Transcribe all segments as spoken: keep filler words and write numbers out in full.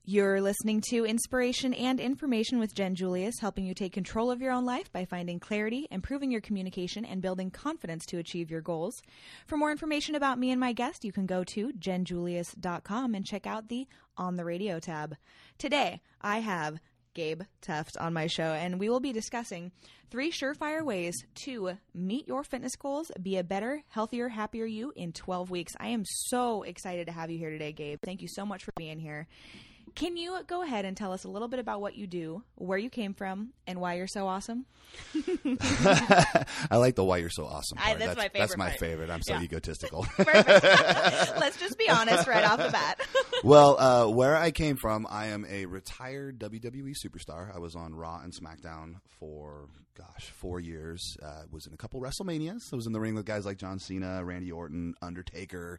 You're listening to Inspiration and Information with Jen Julius, helping you take control of your own life by finding clarity, improving your communication, and building confidence to achieve your goals. For more information about me and my guest, you can go to jen julius dot com and check out the On the Radio tab. Today, I have Gabe Tuft on my show, and we will be discussing three surefire ways to meet your fitness goals, be a better, healthier, happier you in twelve weeks. I am so excited to have you here today, Gabe. Thank you so much for being here. Can you go ahead and tell us a little bit about what you do, where you came from, and why you're so awesome? I like the why you're so awesome part. I, that's, that's my favorite That's my part. favorite. I'm so yeah. egotistical. Perfect. Let's just be honest right off the bat. Well, uh, where I came from, I am a retired W W E superstar. I was on Raw and SmackDown for, gosh, four years. Uh, was in a couple WrestleManias. I was in the ring with guys like John Cena, Randy Orton, Undertaker,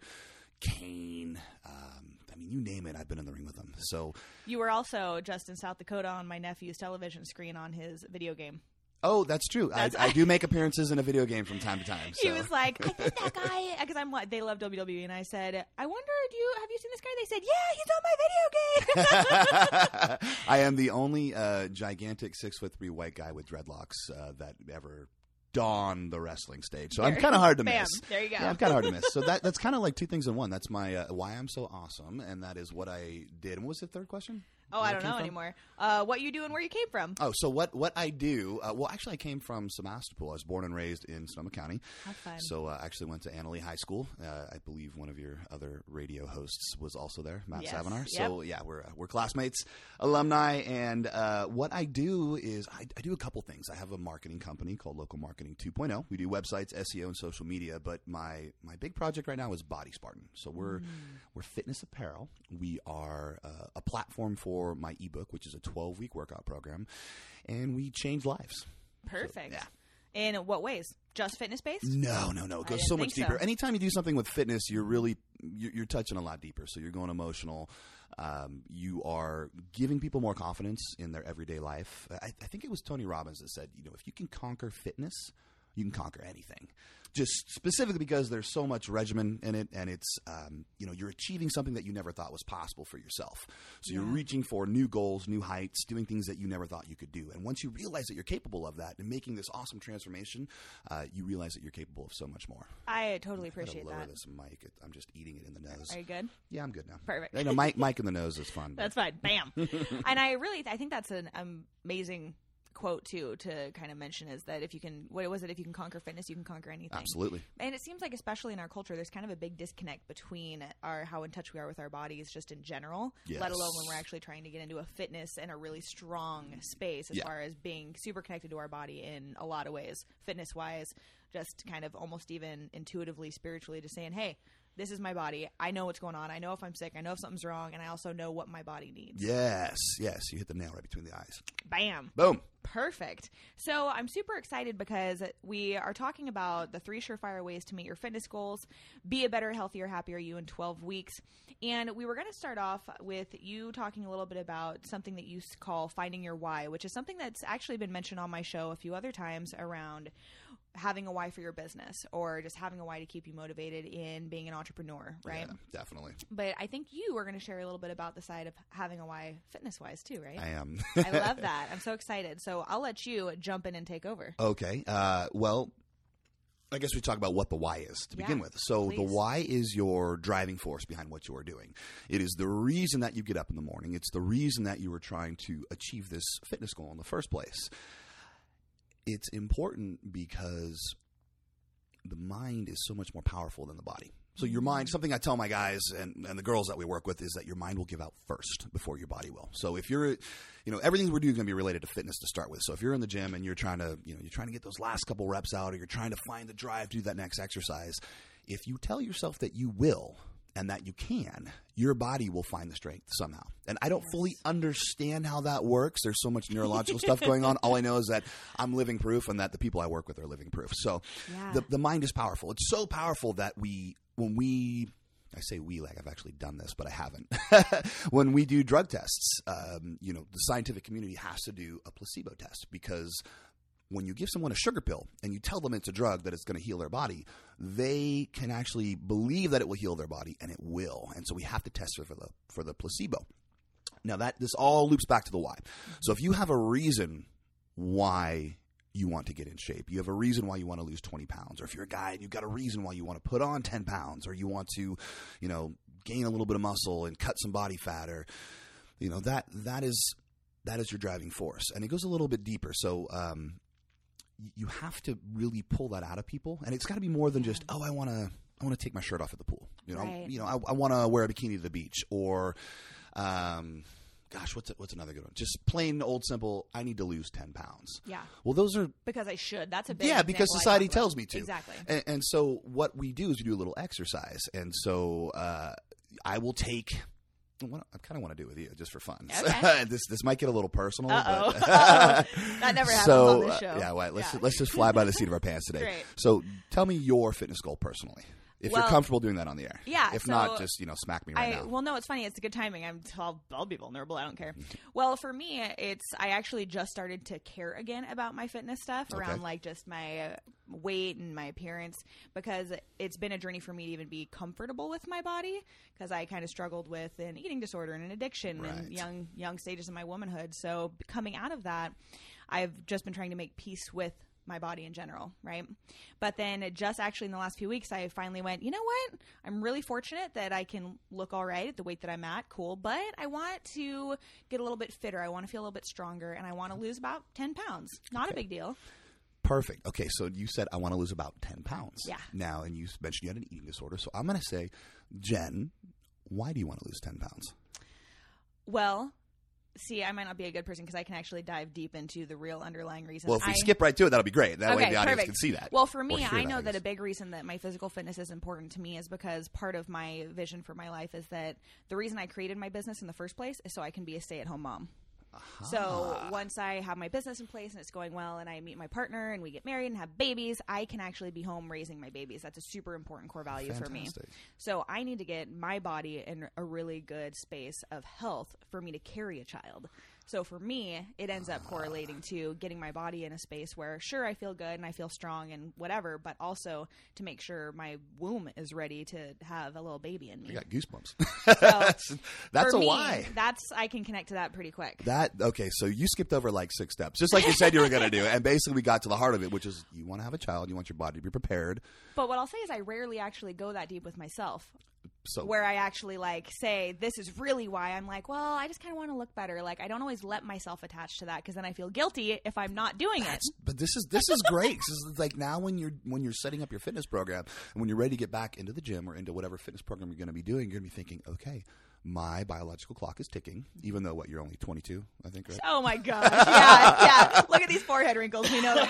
Kane. Um, I mean, you name it, I've been in the ring with them. So you were also just in South Dakota on my nephew's television screen on his video game. Oh, that's true. That's, I, I do make appearances in a video game from time to time. So. He was like, I think that guy, because I'm they love W W E, and I said, I wonder, do you have you seen this guy? They said, yeah, he's on my video game. I am the only uh, gigantic six foot three white guy with dreadlocks uh, that ever dawn the wrestling stage. So I'm kind of hard to Bam. miss. There you go. Yeah, I'm kind of hard to miss. So that that's kind of like two things in one. That's my uh, why I'm so awesome, and that is what I did. And what was the third question? Oh, Where I don't know from? anymore. Uh, what you do and where you came from. Oh, so what, what I do, uh, well, actually, I came from Sebastopol. I was born and raised in Sonoma County. That's fun. So I uh, actually went to Annalee High School. Uh, I believe one of your other radio hosts was also there, Matt Yes. Savinar. Yep. So, yeah, we're uh, we're classmates, alumni. And uh, what I do is I, I do a couple things. I have a marketing company called Local Marketing two point oh. We do websites, S E O, and social media. But my, my big project right now is Body Spartan. So we're, mm. we're fitness apparel. We are uh, a platform for my ebook, which is a twelve-week workout program, and we change lives. Perfect. So, yeah. In what ways? Just fitness-based? No, no, no. It goes so much deeper. So. Anytime you do something with fitness, you're really you're, you're touching a lot deeper. So you're going emotional. Um, you are giving people more confidence in their everyday life. I, I think it was Tony Robbins that said, you know, if you can conquer fitness, you can conquer anything. Just specifically because there's so much regimen in it, and it's, um, you know, you're achieving something that you never thought was possible for yourself. So yeah. You're reaching for new goals, new heights, doing things that you never thought you could do. And once you realize that you're capable of that and making this awesome transformation, uh, you realize that you're capable of so much more. I totally appreciate I gotta lower that. This mic. I'm just eating it in the nose. Are you good? Yeah, I'm good now. Perfect. I know mic, mic in the nose is fun. That's fine. Bam. And I really, I think that's an amazing quote too to kind of mention is that if you can, what was it? If you can conquer fitness, you can conquer anything. Absolutely. And it seems like, especially in our culture, there's kind of a big disconnect between our how in touch we are with our bodies, just in general, yes. let alone when we're actually trying to get into a fitness and a really strong space as yeah. far as being super connected to our body in a lot of ways, fitness wise, just kind of almost even intuitively, spiritually, just saying, hey, this is my body. I know what's going on. I know if I'm sick. I know if something's wrong. And I also know what my body needs. Yes. Yes. You hit the nail right between the eyes. Bam. Boom. Perfect. So I'm super excited because we are talking about the three surefire ways to meet your fitness goals, be a better, healthier, happier you in twelve weeks. And we were going to start off with you talking a little bit about something that you call finding your why, which is something that's actually been mentioned on my show a few other times around having a why for your business or just having a why to keep you motivated in being an entrepreneur, right? Yeah, definitely. But I think you are going to share a little bit about the side of having a why fitness-wise too, right? I am. I love that. I'm so excited. So I'll let you jump in and take over. Okay. Uh, well, I guess we talk about what the why is to yeah, begin with. So please. The why is your driving force behind what you are doing. It is the reason that you get up in the morning. It's the reason that you are trying to achieve this fitness goal in the first place. It's important because the mind is so much more powerful than the body. So your mind, something I tell my guys and, and the girls that we work with is that your mind will give out first before your body will. So if you're, you know, everything we're doing is going to be related to fitness to start with. So if you're in the gym and you're trying to, you know, you're trying to get those last couple reps out or you're trying to find the drive to do that next exercise, if you tell yourself that you will and that you can, your body will find the strength somehow. And I don't yes. fully understand how that works. There's so much neurological stuff going on. All I know is that I'm living proof and that the people I work with are living proof. So yeah. the, the mind is powerful. It's so powerful that we, when we, I say we like I've actually done this, but I haven't. When we do drug tests, um, you know, the scientific community has to do a placebo test because when you give someone a sugar pill and you tell them it's a drug that it's going to heal their body, they can actually believe that it will heal their body, and it will. And so we have to test for the for the placebo. Now, that this all loops back to the why. So if you have a reason why you want to get in shape, you have a reason why you want to lose twenty pounds, or if you're a guy and you've got a reason why you want to put on ten pounds, or you want to, you know, gain a little bit of muscle and cut some body fat, or, you know, that that is that is your driving force. And it goes a little bit deeper. So um, you have to really pull that out of people. And it's got to be more than just, oh, I want to I want to take my shirt off at the pool. You know, right. you know, I, I want to wear a bikini to the beach, or um, gosh, what's what's another good one? Just plain old simple, I need to lose ten pounds. Yeah. Well, those are because I should. That's a big yeah, because society I tells me to. Exactly. And, and so what we do is we do a little exercise, and so uh, I will take. Well, I kind of want to do it with you just for fun. Okay. this this might get a little personal. Uh-oh. But That never happens so, on this show. Uh, yeah, well, let's Yeah. let's just fly by the seat of our pants today. Great. So tell me your fitness goal personally. If well, you're comfortable doing that on the air. Yeah. If so not, just, you know, smack me right I, now. Well, no, it's funny. It's a good timing. I'm, I'll, I'll be vulnerable. I don't care. Well, for me, it's I actually just started to care again about my fitness stuff around Okay. like just my uh, weight and my appearance, because it's been a journey for me to even be comfortable with my body, because I kind of struggled with an eating disorder and an addiction Right. in young young stages of my womanhood. So coming out of that, I've just been trying to make peace with my body in general, right? But then just actually in the last few weeks, I finally went, you know what? I'm really fortunate that I can look all right at the weight that I'm at. Cool. But I want to get a little bit fitter. I want to feel a little bit stronger, and I want to lose about ten pounds. Not Okay. a big deal. Perfect. Okay, so you said I want to lose about ten pounds. Yeah. Now, and you mentioned you had an eating disorder. So I'm going to say, Jen, why do you want to lose ten pounds? Well, see, I might not be a good person because I can actually dive deep into the real underlying reasons. Well, if we I, skip right to it, that'll be great. That way Okay, the audience perfect. can see that. Well, for Or me, hear I that, know I that guess. a big reason that my physical fitness is important to me is because part of my vision for my life is that the reason I created my business in the first place is so I can be a stay-at-home mom. So once I have my business in place and it's going well and I meet my partner and we get married and have babies, I can actually be home raising my babies. That's a super important core value for me. Fantastic. So I need to get my body in a really good space of health for me to carry a child. So for me, it ends up correlating to getting my body in a space where, sure, I feel good and I feel strong and whatever, but also to make sure my womb is ready to have a little baby in me. I got goosebumps. So that's that's for a me, why. That's I can connect to that pretty quick. That okay, so you skipped over like six steps, just like you said you were going to do, and basically we got to the heart of it, which is you want to have a child, you want your body to be prepared. But what I'll say is I rarely actually go that deep with myself. So Where I actually like say this is really why. I'm like, well, I just kind of want to look better. Like I don't always let myself attach to that because then I feel guilty if I'm not doing it. That's, but this is this is great. This is like now when you're when you're setting up your fitness program and when you're ready to get back into the gym or into whatever fitness program you're going to be doing, you're going to be thinking, okay, my biological clock is ticking. Even though what you're only twenty-two, I think, right? Oh my gosh! Yeah, yeah. Look at these forehead wrinkles. We know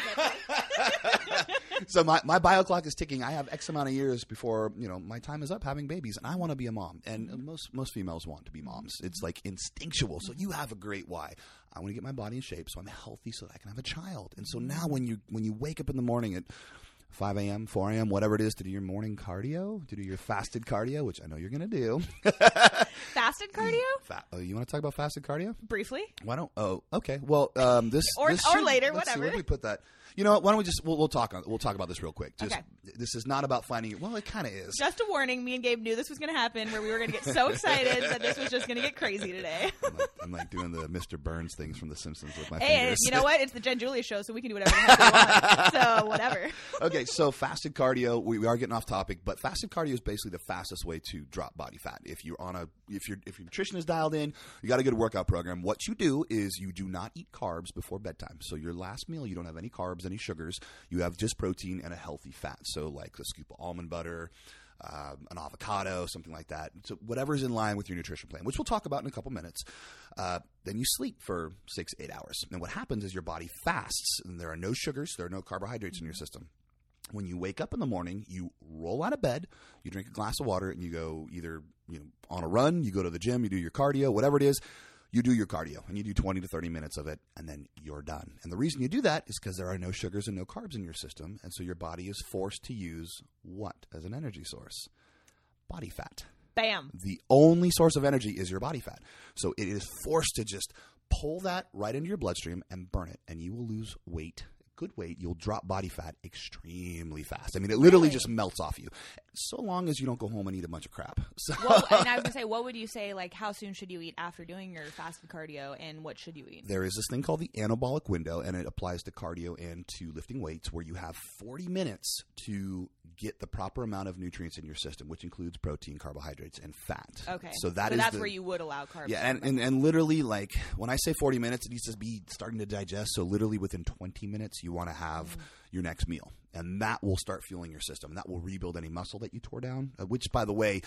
that. So my, my bio clock is ticking. I have X amount of years before, you know, my time is up having babies, and I want to be a mom. And most most females want to be moms. It's like instinctual. So you have a great why. I want to get my body in shape so I'm healthy so that I can have a child. And so now when you when you wake up in the morning at five a.m., four a.m., whatever it is, to do your morning cardio, to do your fasted cardio, which I know you're going to do. Fasted cardio? Fa- oh, you want to talk about fasted cardio? Briefly. Why don't? Oh, okay. Well, um, this Or- this or should- later, let's see, whatever. where do we put that? You know what? Why don't we just we'll, we'll talk on we'll talk about this real quick. Just Okay. this is not about finding. Well, it kind of is. Just a warning. Me and Gabe knew this was going to happen, where we were going to get so excited that this was just going to get crazy today. I'm like, I'm like doing the Mister Burns things from The Simpsons with my Hey, fingers. you know what? It's the Jen Julia show, so we can do whatever the heck we want. So whatever. Okay, so fasted cardio. We, we are getting off topic, but fasted cardio is basically the fastest way to drop body fat. If you're on a if your if your nutrition is dialed in, you got a good workout program. What you do is you do not eat carbs before bedtime. So your last meal, you don't have any carbs, any sugars. You have just protein and a healthy fat. So like a scoop of almond butter, um, an avocado, something like that. So whatever's in line with your nutrition plan, which we'll talk about in a couple minutes. Uh, then you sleep for six, eight hours. And what happens is your body fasts, and there are no sugars, there are no carbohydrates in your system. When you wake up in the morning, you roll out of bed, you drink a glass of water, and you go either you know on a run, you go to the gym, you do your cardio, whatever it is. You do your cardio, and you do twenty to thirty minutes of it, and then you're done. And the reason you do that is because there are no sugars and no carbs in your system, and so your body is forced to use what as an energy source? Body fat. Bam. The only source of energy is your body fat. So it is forced to just pull that right into your bloodstream and burn it, and you will lose weight good weight, you'll drop body fat extremely fast. I mean, it literally Really? just melts off you, so long as you don't go home and eat a bunch of crap. So, Well, and I was going to say, what would you say, like, how soon should you eat after doing your fasted cardio, and what should you eat? there is this thing called the anabolic window, and it applies to cardio and to lifting weights, where you have forty minutes to get the proper amount of nutrients in your system, which includes protein, carbohydrates, and fat. Okay. So that so is that's the, where you would allow carbs. yeah, and, and, and literally, like, when I say forty minutes, it needs to be starting to digest. So literally within twenty minutes, you want to have mm. your next meal. And that will start fueling your system. And that will rebuild any muscle that you tore down, uh, which, by the way,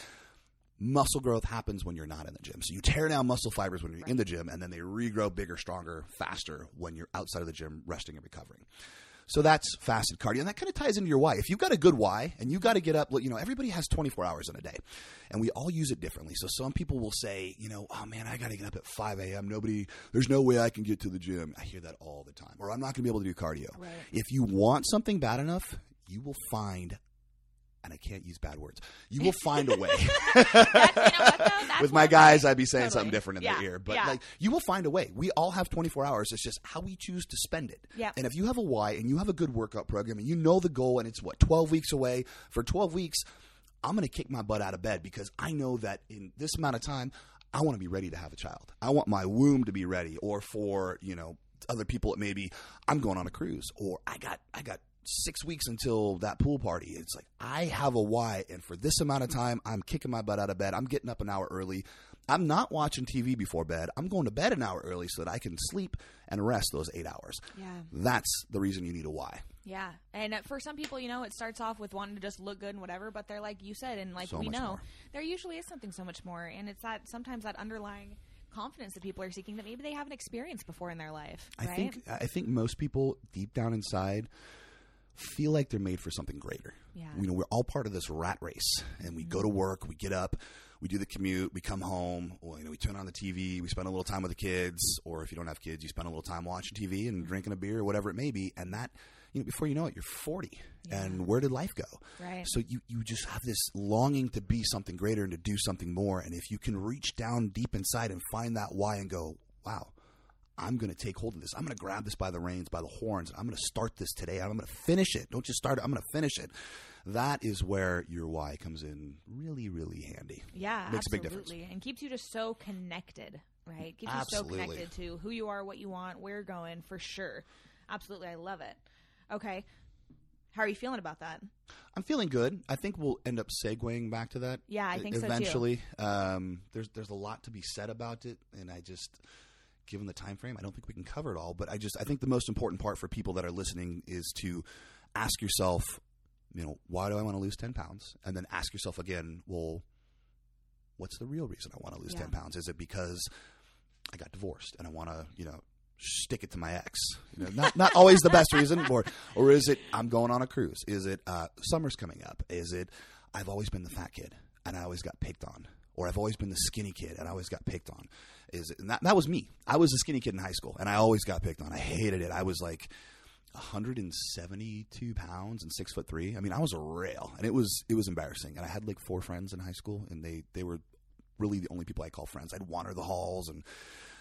muscle growth happens when you're not in the gym. So you tear down muscle fibers when you're right. in the gym, and then they regrow bigger, stronger, faster when you're outside of the gym resting and recovering. So that's fasted cardio, and that kind of ties into your why. If you've got a good why, and you've got to get up, you know, everybody has twenty-four hours in a day, and we all use it differently. So some people will say, you know, oh man, I got to get up at five a.m. Nobody, there's no way I can get to the gym. I hear that all the time. Or I'm not going to be able to do cardio. Right. If you want something bad enough, you will find, and I can't use bad words, you will find a way. That's, you know what, though? That's With my one guys, way. I'd be saying Totally. something different in Yeah. their ear. But Yeah. like, you will find a way. We all have twenty-four hours. It's just how we choose to spend it. Yeah. And if you have a why and you have a good workout program and you know the goal and it's, what, twelve weeks away, for twelve weeks, I'm going to kick my butt out of bed because I know that in this amount of time, I want to be ready to have a child. I want my womb to be ready. Or for, you know, other people, it may be, I'm going on a cruise, or I got, I got six weeks until that pool party. It's like, I have a why, and for this amount of time, I'm kicking my butt out of bed. I'm getting up an hour early. I'm not watching T V before bed. I'm going to bed an hour early so that I can sleep and rest those eight hours. Yeah. That's the reason you need a why. Yeah. And uh, for some people, you know, it starts off with wanting to just look good and whatever, but they're like you said, and like So we much know, more. there usually is something so much more. And it's that sometimes that underlying confidence that people are seeking that maybe they haven't experienced before in their life. I Right? think I think most people deep down inside feel like they're made for something greater. Yeah. You know, we're all part of this rat race, and we mm-hmm. go to work, we get up, we do the commute, we come home, well, you know, we turn on the T V, we spend a little time with the kids, or if you don't have kids, you spend a little time watching T V and drinking a beer or whatever it may be, and that, you know, before you know it, you're forty, yeah. and where did life go? Right. So you, you just have this longing to be something greater and to do something more, and if you can reach down deep inside and find that why and go, wow, I'm going to take hold of this. I'm going to grab this by the reins, by the horns. I'm going to start this today. I'm going to finish it. Don't just start it. I'm going to finish it. That is where your why comes in really, really handy. Yeah, Makes absolutely. a big difference. And keeps you just so connected, right? Keeps Absolutely. you so connected to who you are, what you want, where you're going, for sure. Absolutely. I love it. Okay. How are you feeling about that? I'm feeling good. I think we'll end up segueing back to that. Yeah, I think eventually. so too. Um, there's there's a lot to be said about it, and I just, given the time frame, I don't think we can cover it all. But I just I think the most important part for people that are listening is to ask yourself, you know, why do I want to lose ten pounds? And then ask yourself again, well, what's the real reason I want to lose yeah. ten pounds? Is it because I got divorced and I want to, you know, stick it to my ex? You know, not not always the best reason. Or or is it I'm going on a cruise? Is it uh, summer's coming up? Is it I've always been the fat kid and I always got picked on? Or I've always been the skinny kid and I always got picked on? Is it, and that, that was me. I was a skinny kid in high school and I always got picked on. I hated it. I was like one hundred seventy-two pounds and six foot three. I mean, I was a rail, and it was it was embarrassing. And I had like four friends in high school, and they they were really the only people I call friends. I'd wander the halls. And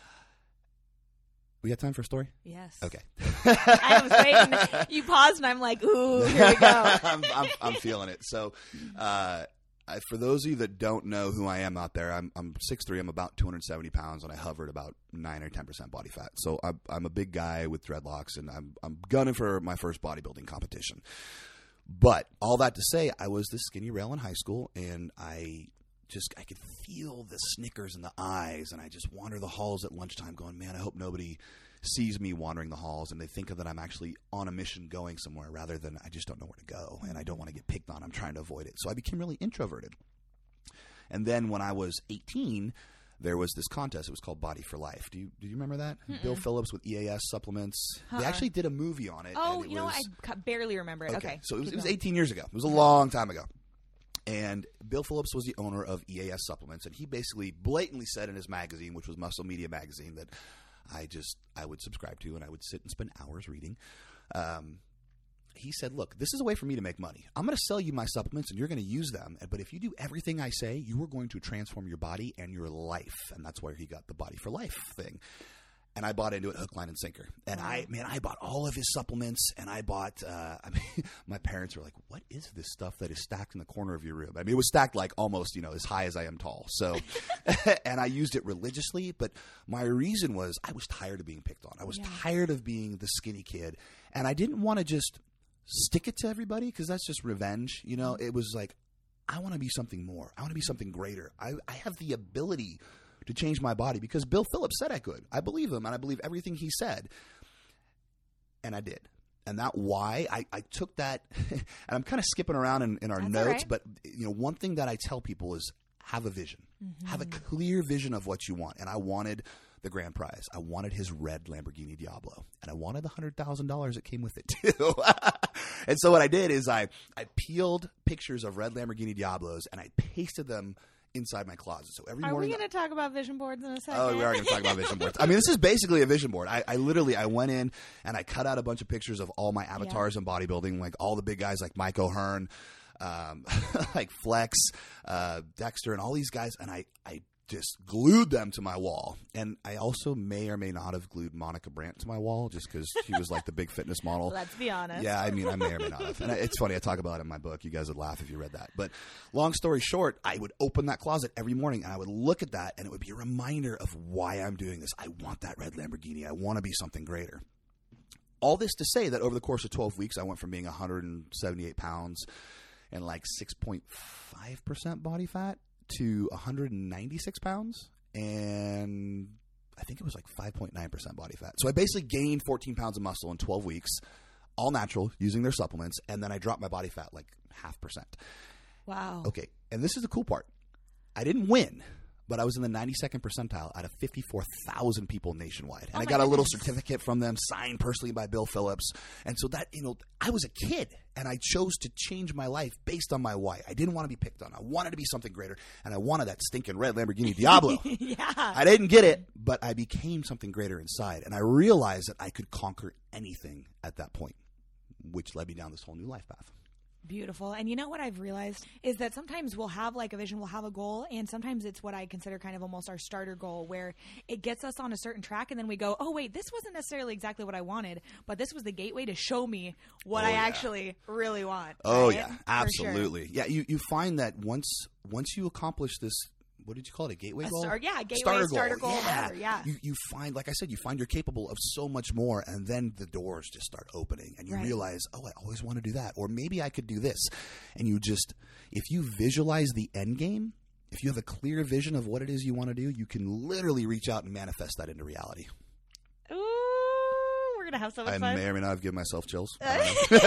we got time for a story? Yes. Okay. I was waiting. You paused, and I'm like, ooh, here we go. I'm, I'm I'm feeling it. So, uh, I, for those of you that don't know who I am out there, I'm I'm six three. I'm about two hundred seventy pounds, and I hover at about nine or ten percent body fat. So I'm I'm a big guy with dreadlocks, and I'm I'm gunning for my first bodybuilding competition. But all that to say, I was this skinny rail in high school, and I just I could feel the Snickers in the eyes, and I just wander the halls at lunchtime, going, man, I hope nobody sees me wandering the halls and they think that I'm actually on a mission going somewhere, rather than I just don't know where to go and I don't want to get picked on. I'm trying to avoid it. So I became really introverted. And then when I was eighteen, there was this contest. It was called Body for Life. Do you do you remember that? Mm-mm. Bill Phillips with E A S supplements. Uh-uh. They actually did a movie on it. Oh, and it you know, was, I ca- barely remember it. Okay. okay. So it was, Keep it was going. eighteen years ago. It was a long time ago. And Bill Phillips was the owner of E A S Supplements, and he basically blatantly said in his magazine, which was Muscle Media Magazine, that I just I would subscribe to, and I would sit and spend hours reading. Um, he said, look, this is a way for me to make money. I'm going to sell you my supplements, and you're going to use them. But if you do everything I say, you are going to transform your body and your life. And that's where he got the Body for Life thing. And I bought into it hook, line, and sinker. And wow. I, man, I bought all of his supplements, and I bought, uh, I mean, my parents were like, what is this stuff that is stacked in the corner of your room? I mean, it was stacked like almost, you know, as high as I am tall. So, and I used it religiously, but my reason was I was tired of being picked on. I was yeah. tired of being the skinny kid, and I didn't want to just stick it to everybody because that's just revenge. You know, it was like, I want to be something more. I want to be something greater. I, I have the ability to change my body because Bill Phillips said I could. I believe him, and I believe everything he said. And I did. And that why I, I took that, and I'm kind of skipping around in, in our That's notes, right. but you know, one thing that I tell people is have a vision. Mm-hmm. Have a clear vision of what you want. And I wanted the grand prize. I wanted his red Lamborghini Diablo. And I wanted the one hundred thousand dollars that came with it too. And so what I did is I, I peeled pictures of red Lamborghini Diablos and I pasted them inside my closet. So every are morning, we going to talk about vision boards in a second? Oh, we are going to talk about vision boards. I mean, this is basically a vision board. I, I literally, I went in and I cut out a bunch of pictures of all my avatars yeah. in bodybuilding, like all the big guys like Mike O'Hearn, um, like Flex, uh, Dexter, and all these guys. And I, I just glued them to my wall. And I also may or may not have glued Monica Brandt to my wall just because she was like the big fitness model. Let's be honest. Yeah, I mean, I may or may not have. And it's funny, I talk about it in my book. You guys would laugh if you read that. But long story short, I would open that closet every morning and I would look at that and it would be a reminder of why I'm doing this. I want that red Lamborghini. I want to be something greater. All this to say that over the course of twelve weeks, I went from being one hundred seventy-eight pounds and like six point five percent body fat to one hundred ninety-six pounds, and I think it was like five point nine percent body fat. So I basically gained fourteen pounds of muscle in twelve weeks, all natural, using their supplements, and then I dropped my body fat like half percent. Wow. Okay, and this is the cool part. I didn't win, but I was in the ninety-second percentile out of fifty-four thousand people nationwide. And oh I got goodness. a little certificate from them signed personally by Bill Phillips. And so that, you know, I was a kid and I chose to change my life based on my why. I didn't want to be picked on. I wanted to be something greater. And I wanted that stinking red Lamborghini Diablo. Yeah. I didn't get it, but I became something greater inside. And I realized that I could conquer anything at that point, which led me down this whole new life path. Beautiful. And you know what I've realized is that sometimes we'll have like a vision, we'll have a goal, and sometimes it's what I consider kind of almost our starter goal where it gets us on a certain track and then we go, oh wait, this wasn't necessarily exactly what I wanted, but this was the gateway to show me what oh, I yeah. actually really want. Oh right? yeah, absolutely. Sure. Yeah, you, you find that once once you accomplish this, what did you call it? A gateway a goal? Star, yeah, gateway, starter, starter goal. goal, yeah. whatever, yeah. You, you find, like I said, you find you're capable of so much more, and then the doors just start opening, and you right. realize, oh, I always want to do that, or maybe I could do this. And you just, if you visualize the end game, if you have a clear vision of what it is you want to do, you can literally reach out and manifest that into reality. Going to have so much I fun. may or may not have given myself chills. And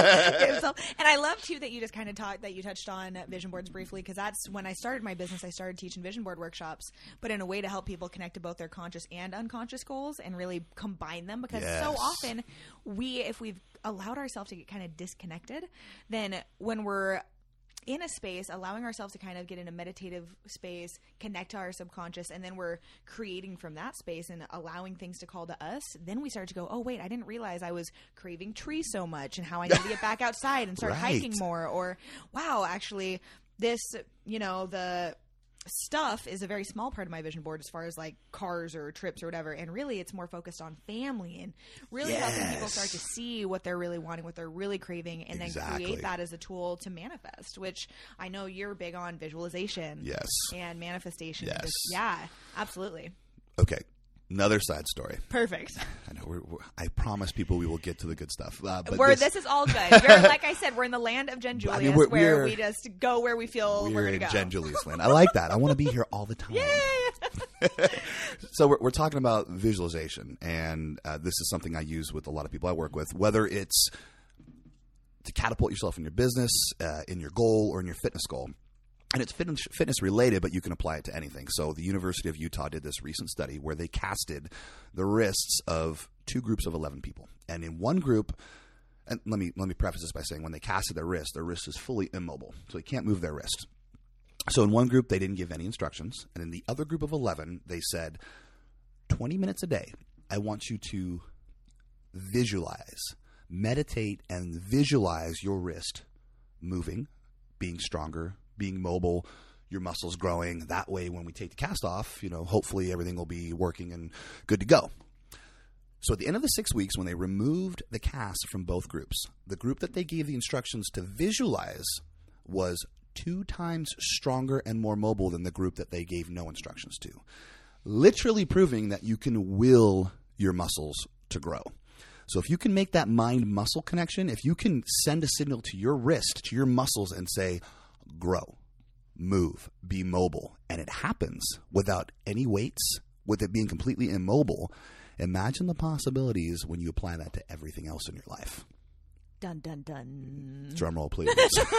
I love too that you just kind of taught that you touched on vision boards briefly, because that's when I started my business. I started teaching vision board workshops, but in a way to help people connect to both their conscious and unconscious goals and really combine them, because yes. so often we, if we've allowed ourselves to get kind of disconnected, then when we're in a space, allowing ourselves to kind of get in a meditative space, connect to our subconscious, and then we're creating from that space and allowing things to call to us, then we start to go, oh, wait, I didn't realize I was craving trees so much and how I need to get back outside and start right. hiking more. Or, wow, actually, this, you know, the stuff is a very small part of my vision board as far as like cars or trips or whatever, and really it's more focused on family and really yes. helping people start to see what they're really wanting, what they're really craving, and exactly. then create that as a tool to manifest, which I know you're big on visualization yes. and manifestation. Yes. Just, yeah, absolutely. Okay. Another side story. Perfect. I know. We're, we're, I promise people we will get to the good stuff. Uh, but we're, this, this is all good. You're, like I said, we're in the land of Jen Julius, I mean, we're, where we're, we just go where we feel we're, we're going to in go. Jen Julius land. I like that. I want to be here all the time. Yay! So we're, we're talking about visualization, and uh, this is something I use with a lot of people I work with, whether it's to catapult yourself in your business, uh, in your goal, or in your fitness goal. And it's fitness, fitness related, but you can apply it to anything. So the University of Utah did this recent study where they casted the wrists of two groups of eleven people. And in one group, and let me let me preface this by saying when they casted their wrist, their wrist is fully immobile. So they can't move their wrist. So in one group, they didn't give any instructions. And in the other group of eleven, they said, twenty minutes a day, I want you to visualize, meditate, and visualize your wrist moving, being stronger, being mobile, your muscles growing. That way, when we take the cast off, you know, hopefully everything will be working and good to go. So at the end of the six weeks, when they removed the cast from both groups, the group that they gave the instructions to visualize was two times stronger and more mobile than the group that they gave no instructions to, literally proving that you can will your muscles to grow. So if you can make that mind-muscle connection, if you can send a signal to your wrist, to your muscles and say, grow, move, be mobile, and it happens without any weights, with it being completely immobile, imagine the possibilities when you apply that to everything else in your life. Dun, dun, dun. Drum roll, please.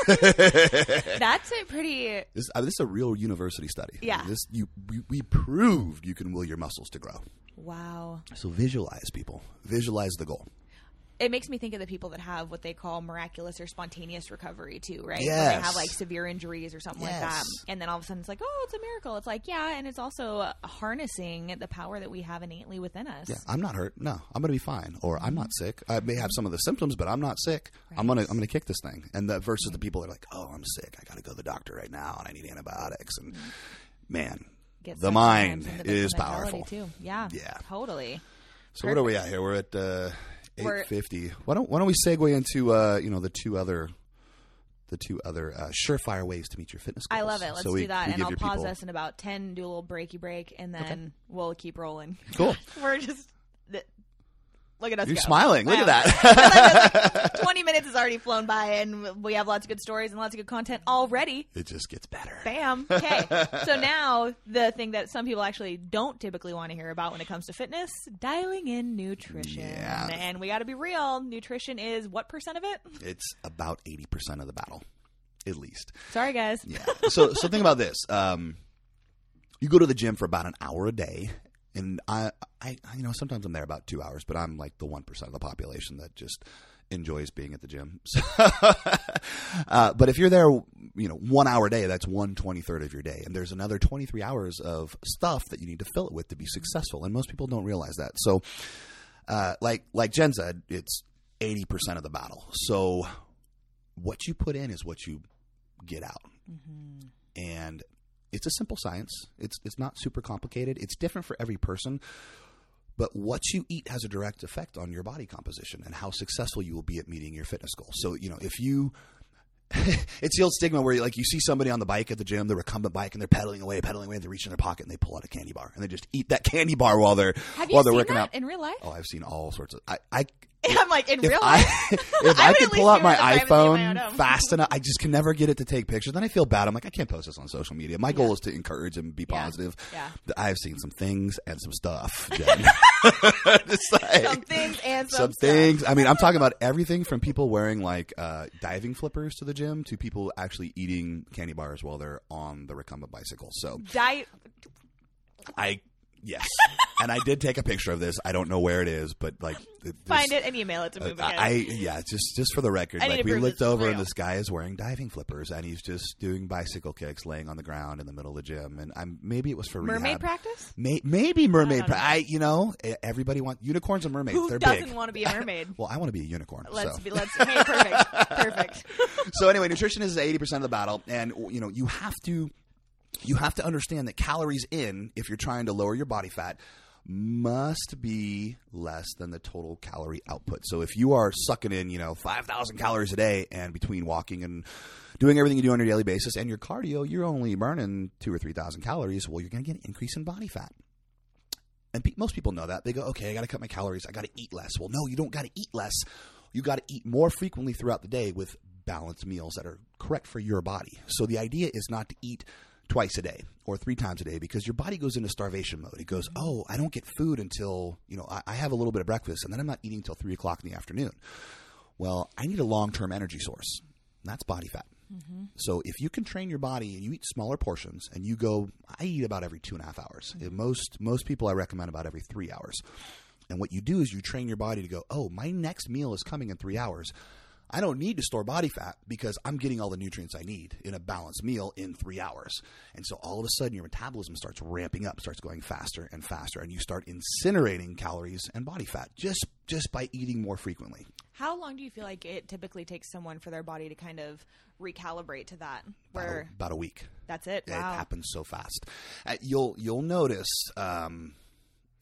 That's a pretty... This, uh, this is a real university study. Yeah. This you we, we proved you can will your muscles to grow. Wow. So visualize, people. Visualize the goal. It makes me think of the people that have what they call miraculous or spontaneous recovery too, right? Yes. Where they have like severe injuries or something Yes. like that. And then all of a sudden it's like, oh, it's a miracle. It's like, yeah, and it's also uh, harnessing the power that we have innately within us. Yeah, I'm not hurt. No, I'm going to be fine. Or I'm not sick. I may have some of the symptoms, but I'm not sick. Right. I'm going to I'm going to kick this thing. And that versus right. the people that are like, oh, I'm sick. I got to go to the doctor right now and I need antibiotics. And mm-hmm. man, Get the mind the is powerful. Too. Yeah, yeah, totally. So Perfect. What are we at here? We're at uh, eight fifty. Why don't Why don't we segue into uh, you know the two other the two other uh, surefire ways to meet your fitness goals? I love it. Let's so do we, that, we and I'll pause people... us in about ten. Do a little breaky break, and then okay. we'll keep rolling. Cool. We're just. Look at us You're go. smiling. Look wow. at that. Like twenty minutes has already flown by, and we have lots of good stories and lots of good content already. It just gets better. Bam. Okay. So now the thing that some people actually don't typically want to hear about when it comes to fitness, dialing in nutrition. Yeah. And we got to be real. Nutrition is what percent of it? It's about eighty percent of the battle, at least. Sorry, guys. Yeah. So, so think about this. Um, you go to the gym for about an hour a day. And I, I, you know, sometimes I'm there about two hours, but I'm like the one percent of the population that just enjoys being at the gym. So, uh, but if you're there, you know, one hour a day, that's one twenty-third of your day. And there's another twenty-three hours of stuff that you need to fill it with to be successful. And most people don't realize that. So, uh, like, like Jen said, it's eighty percent of the battle. So what you put in is what you get out. Mm-hmm. And it's a simple science. It's it's not super complicated. It's different for every person. But what you eat has a direct effect on your body composition and how successful you will be at meeting your fitness goals. So, you know, if you – it's the old stigma where, like, you see somebody on the bike at the gym, the recumbent bike, and they're pedaling away, pedaling away, and they reach in their pocket, and they pull out a candy bar. And they just eat that candy bar while they're Have while you they're seen working that out. in real life? Oh, I've seen all sorts of – I. I I'm like, in if real I, life? if I, I could pull out my iPhone my fast enough, I just can never get it to take pictures. Then I feel bad. I'm like, I can't post this on social media. My yeah. goal is to encourage and be yeah. positive. Yeah. I've seen some things and some stuff, Jen. Like, some things and some, some stuff. things. I mean, I'm talking about everything from people wearing like uh, diving flippers to the gym to people actually eating candy bars while they're on the recumbent bicycle. So, Di- I. Yes, and I did take a picture of this. I don't know where it is, but like, this, find it and email it to me. Uh, I yeah, just just for the record, I like we looked over real. and this guy is wearing diving flippers and he's just doing bicycle kicks, laying on the ground in the middle of the gym. And I'm maybe it was for mermaid rehab. practice. May, maybe mermaid. I, pra- I you know everybody wants unicorns and mermaids. Who They're doesn't big. want to be a mermaid? Well, I want to be a unicorn. Let's so. be. Let's. Hey, perfect, perfect. So anyway, nutrition is eighty percent of the battle, and you know you have to you have to understand that calories in, if you're trying to lower your body fat, must be less than the total calorie output. So if you are sucking in, you know, five thousand calories a day, and between walking and doing everything you do on a daily basis and your cardio, you're only burning two or three thousand calories, well, you're going to get an increase in body fat. And pe- most people know that. They go, okay, I got to cut my calories. I got to eat less. Well, no, you don't got to eat less. You got to eat more frequently throughout the day with balanced meals that are correct for your body. So the idea is not to eat twice a day or three times a day, because your body goes into starvation mode. It goes, oh, I don't get food until, you know, I, I have a little bit of breakfast and then I'm not eating until three o'clock in the afternoon. Well, I need a long-term energy source. And that's body fat. Mm-hmm. So if you can train your body and you eat smaller portions and you go, I eat about every two and a half hours. Mm-hmm. Most, most people I recommend about every three hours. And what you do is you train your body to go, oh, my next meal is coming in three hours. I don't need to store body fat because I'm getting all the nutrients I need in a balanced meal in three hours. And so all of a sudden your metabolism starts ramping up, starts going faster and faster, and you start incinerating calories and body fat just, just by eating more frequently. How long do you feel like it typically takes someone for their body to kind of recalibrate to that? Where About a, about a week. That's it? It Wow. happens so fast. Uh, you'll, you'll notice... Um,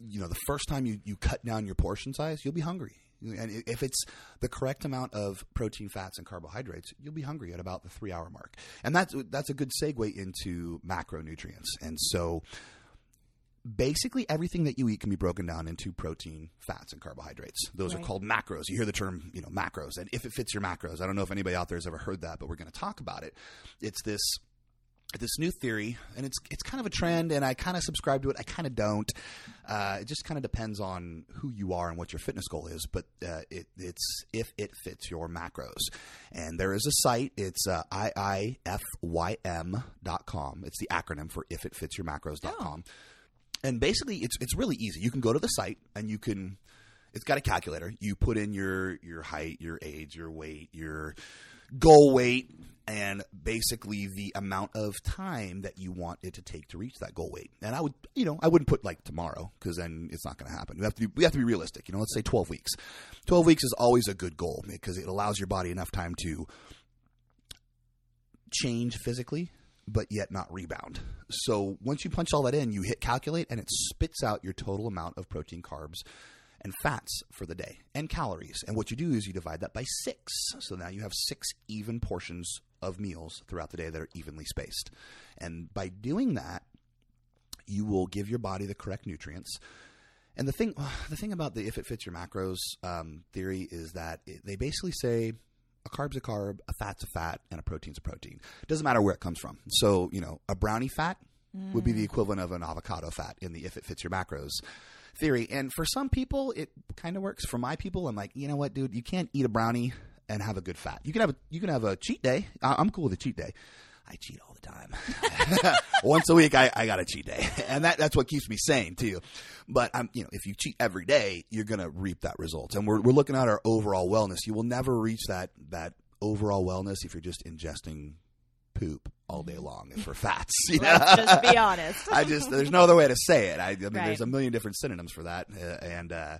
you know, the first time you, you cut down your portion size, you'll be hungry. And if it's the correct amount of protein, fats, and carbohydrates, you'll be hungry at about the three-hour mark. And that's that's a good segue into macronutrients. And so basically everything that you eat can be broken down into protein, fats, and carbohydrates. Those right. are called macros. You hear the term, you know, macros. And if it fits your macros, I don't know if anybody out there has ever heard that, but we're going to talk about it. It's this this new theory, and it's it's kind of a trend, and I kind of subscribe to it. I kind of don't. Uh, it just kind of depends on who you are and what your fitness goal is, but uh, it, it's if it fits your macros. And there is a site. It's uh, I I F Y M dot com. It's the acronym for if it fits your macros dot com. Oh. And basically, it's it's really easy. You can go to the site, and you can – it's got a calculator. You put in your, your height, your age, your weight, your goal weight, and basically the amount of time that you want it to take to reach that goal weight. And I would, you know, I wouldn't put like tomorrow because then it's not going to happen. We have to be, we have to be realistic. You know, let's say twelve weeks. twelve weeks is always a good goal because it allows your body enough time to change physically, but yet not rebound. So once you punch all that in, you hit calculate, and it spits out your total amount of protein, carbs, and fats for the day, and calories. And what you do is you divide that by six. So now you have six even portions of meals throughout the day that are evenly spaced. And by doing that, you will give your body the correct nutrients. And the thing the thing about the if it fits your macros um, theory is that it, they basically say a carb's a carb, a fat's a fat, and a protein's a protein. It doesn't matter where it comes from. So, you know, a brownie fat mm. would be the equivalent of an avocado fat in the if it fits your macros theory. And for some people, it kind of works. For my people, I'm like, you know what, dude, you can't eat a brownie and have a good fat. You can have a, you can have a cheat day. I'm cool with a cheat day. I cheat all the time. Once a week, I, I got a cheat day. And that, that's what keeps me sane, too. But, I'm, you know, if you cheat every day, you're going to reap that result. And we're, we're looking at our overall wellness. You will never reach that, that overall wellness if you're just ingesting poop all day long for fats. You know? Let's just be honest. I just, there's no other way to say it. I, I mean, right. there's a million different synonyms for that. Uh, and, uh,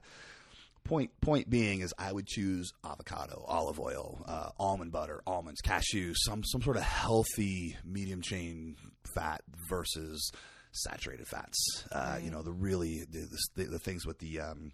Point point being is I would choose avocado, olive oil, uh, almond butter, almonds, cashews, some some sort of healthy medium chain fat versus saturated fats. Uh, right. You know, the really the, the, the things with the um,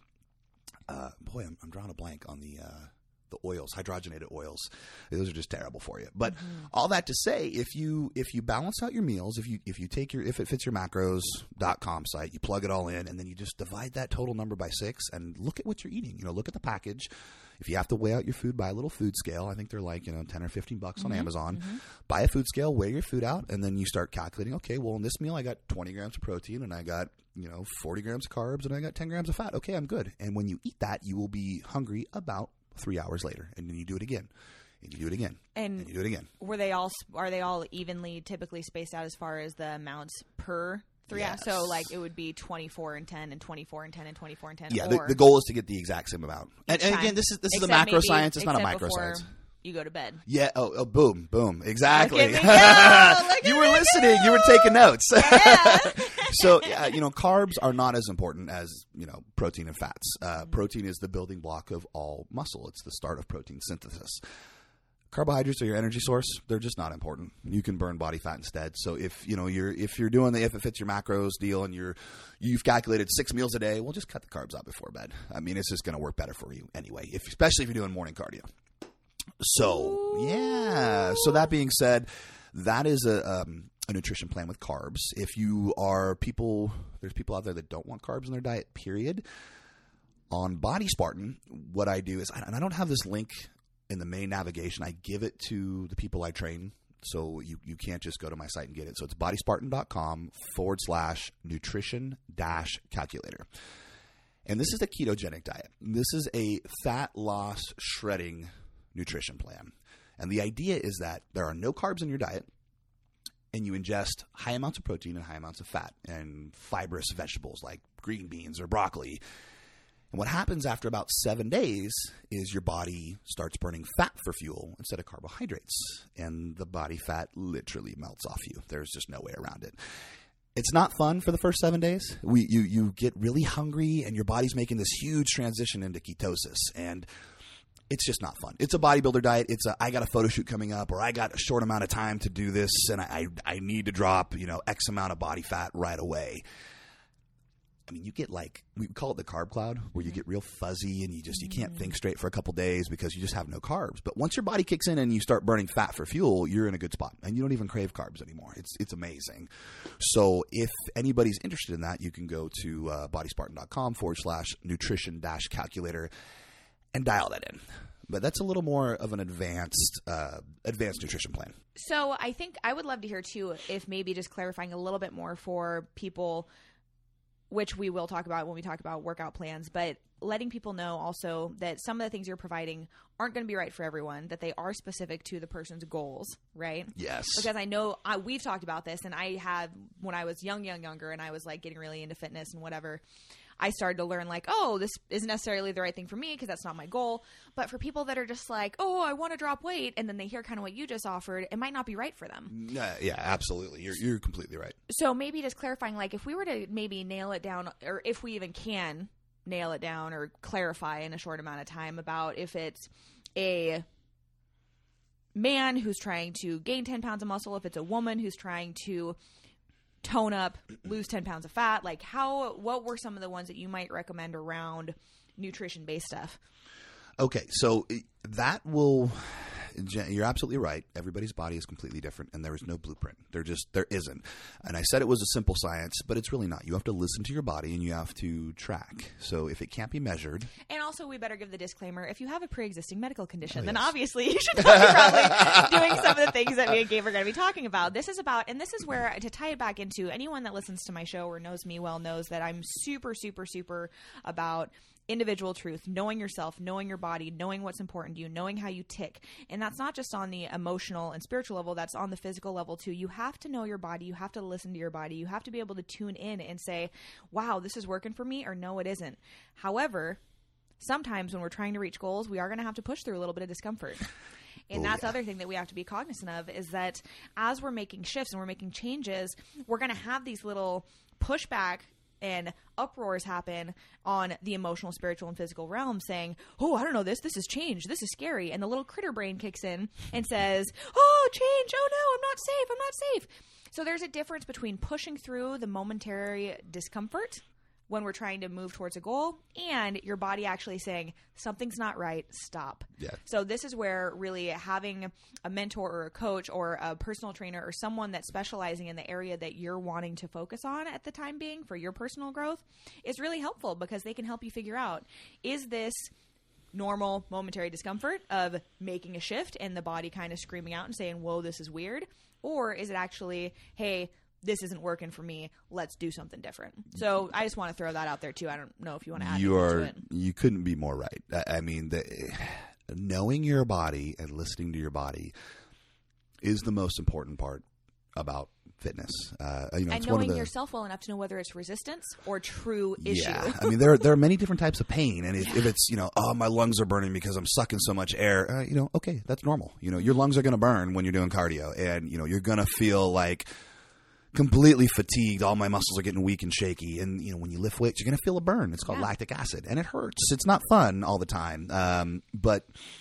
uh, boy, I'm, I'm drawing a blank on the uh, the oils, hydrogenated oils. Those are just terrible for you. But mm-hmm. all that to say, if you if you balance out your meals, if you if you take your if it fits your macros dot com site, you plug it all in, and then you just divide that total number by six and look at what you're eating. You know, look at the package. If you have to weigh out your food, buy a little food scale. I think they're like, you know, ten or fifteen bucks mm-hmm. on Amazon. Mm-hmm. Buy a food scale, weigh your food out, and then you start calculating, okay, well, in this meal I got twenty grams of protein and I got, you know, forty grams of carbs and I got ten grams of fat. Okay, I'm good. And when you eat that, you will be hungry about three hours later, and then you do it again, and you do it again, and, and you do it again. Were they all? Are they all evenly, typically spaced out as far as the amounts per three yes. hours? So, like, it would be twenty-four and ten, and twenty-four and ten, and twenty-four and ten. Yeah, the, the goal is to get the exact same amount. And, and again, this is this is a macro maybe, science. It's not a micro science. You go to bed. Yeah. Oh, oh boom, boom. Exactly. Look at me go. Look you at were me listening. go. You were taking notes. Yeah. So, yeah, you know, carbs are not as important as, you know, protein and fats. Uh, mm-hmm. Protein is the building block of all muscle. It's the start of protein synthesis. Carbohydrates are your energy source. They're just not important. You can burn body fat instead. So if, you know, you're if you're doing the if it fits your macros deal and you're you've calculated six meals a day, well, just cut the carbs out before bed. I mean, it's just going to work better for you anyway, if especially if you're doing morning cardio. So, yeah. So that being said, that is a um, a nutrition plan with carbs. If you are people, there's people out there that don't want carbs in their diet, period. On Body Spartan, what I do is, and I don't have this link in the main navigation. I give it to the people I train. So you, you can't just go to my site and get it. So it's bodyspartan.com forward slash nutrition dash calculator. And this is the ketogenic diet. This is a fat loss shredding nutrition plan. And the idea is that there are no carbs in your diet, and you ingest high amounts of protein and high amounts of fat and fibrous vegetables like green beans or broccoli. And what happens after about seven days is your body starts burning fat for fuel instead of carbohydrates, and the body fat literally melts off you. There's just no way around it. It's not fun for the first seven days. We you you get really hungry, and your body's making this huge transition into ketosis, and it's just not fun. It's a bodybuilder diet. It's a, I got a photo shoot coming up, or I got a short amount of time to do this, and I, I, I need to drop, you know, X amount of body fat right away. I mean, you get like, we call it the carb cloud, where you get real fuzzy and you just, you can't think straight for a couple days because you just have no carbs. But once your body kicks in and you start burning fat for fuel, you're in a good spot and you don't even crave carbs anymore. It's it's amazing. So if anybody's interested in that, you can go to uh, bodyspartan.com forward slash nutrition dash calculator and dial that in. But that's a little more of an advanced uh, advanced nutrition plan. So I think I would love to hear too, if maybe just clarifying a little bit more for people, which we will talk about when we talk about workout plans, but letting people know also that some of the things you're providing aren't going to be right for everyone, that they are specific to the person's goals, right? Yes. Because I know I, we've talked about this, and I had, when I was young, young, younger, and I was like getting really into fitness and whatever, I started to learn like, oh, this isn't necessarily the right thing for me because that's not my goal. But for people that are just like, oh, I want to drop weight, and then they hear kind of what you just offered, it might not be right for them. Uh, yeah, absolutely. You're you're completely right. So maybe just clarifying, like if we were to maybe nail it down, or if we even can nail it down or clarify in a short amount of time about if it's a man who's trying to gain ten pounds of muscle, if it's a woman who's trying to tone up, lose ten pounds of fat, like how, what were some of the ones that you might recommend around nutrition-based stuff? Okay, so that will, you're absolutely right. Everybody's body is completely different, and there is no blueprint. There just, there isn't. And I said it was a simple science, but it's really not. You have to listen to your body, and you have to track. So if it can't be measured. And also, we better give the disclaimer, if you have a pre-existing medical condition, oh, then yes. obviously you should not be probably doing some of the things that me and Gabe are going to be talking about. This is about, and this is where, to tie it back into, anyone that listens to my show or knows me well knows that I'm super, super, super about individual truth, knowing yourself, knowing your body, knowing what's important to you, knowing how you tick. And that's not just on the emotional and spiritual level, that's on the physical level too. You have to know your body, you have to listen to your body, you have to be able to tune in and say, wow, this is working for me, or no, it isn't. However, sometimes when we're trying to reach goals, we are going to have to push through a little bit of discomfort. And oh, that's the yeah. other thing that we have to be cognizant of, is that as we're making shifts and we're making changes, we're going to have these little pushback and uproars happen on the emotional, spiritual, and physical realm saying, oh, I don't know this, this has changed, this is scary. And the little critter brain kicks in and says, oh, change, oh no, I'm not safe, I'm not safe. So there's a difference between pushing through the momentary discomfort when we're trying to move towards a goal and your body actually saying, something's not right, stop. Yeah. So this is where really having a mentor or a coach or a personal trainer or someone that's specializing in the area that you're wanting to focus on at the time being for your personal growth is really helpful, because they can help you figure out, is this normal momentary discomfort of making a shift and the body kind of screaming out and saying, whoa, this is weird? Or is it actually, hey, this isn't working for me, let's do something different. So I just want to throw that out there too. I don't know if you want to add you anything are, to it. You couldn't be more right. I, I mean, the, knowing your body and listening to your body is the most important part about fitness. Uh, you know, and it's knowing one of the, yourself well enough to know whether it's resistance or true issue. Yeah, I mean, there there are many different types of pain, and if, Yeah. if it's, you know, oh, my lungs are burning because I'm sucking so much air, uh, you know, okay, that's normal. You know, your lungs are going to burn when you're doing cardio, and you know, you're going to feel like completely fatigued. All my muscles are getting weak and shaky, and you know, when you lift weights, you're going to feel a burn. It's called Yeah. lactic acid, and it hurts. It's not fun all the time, um, but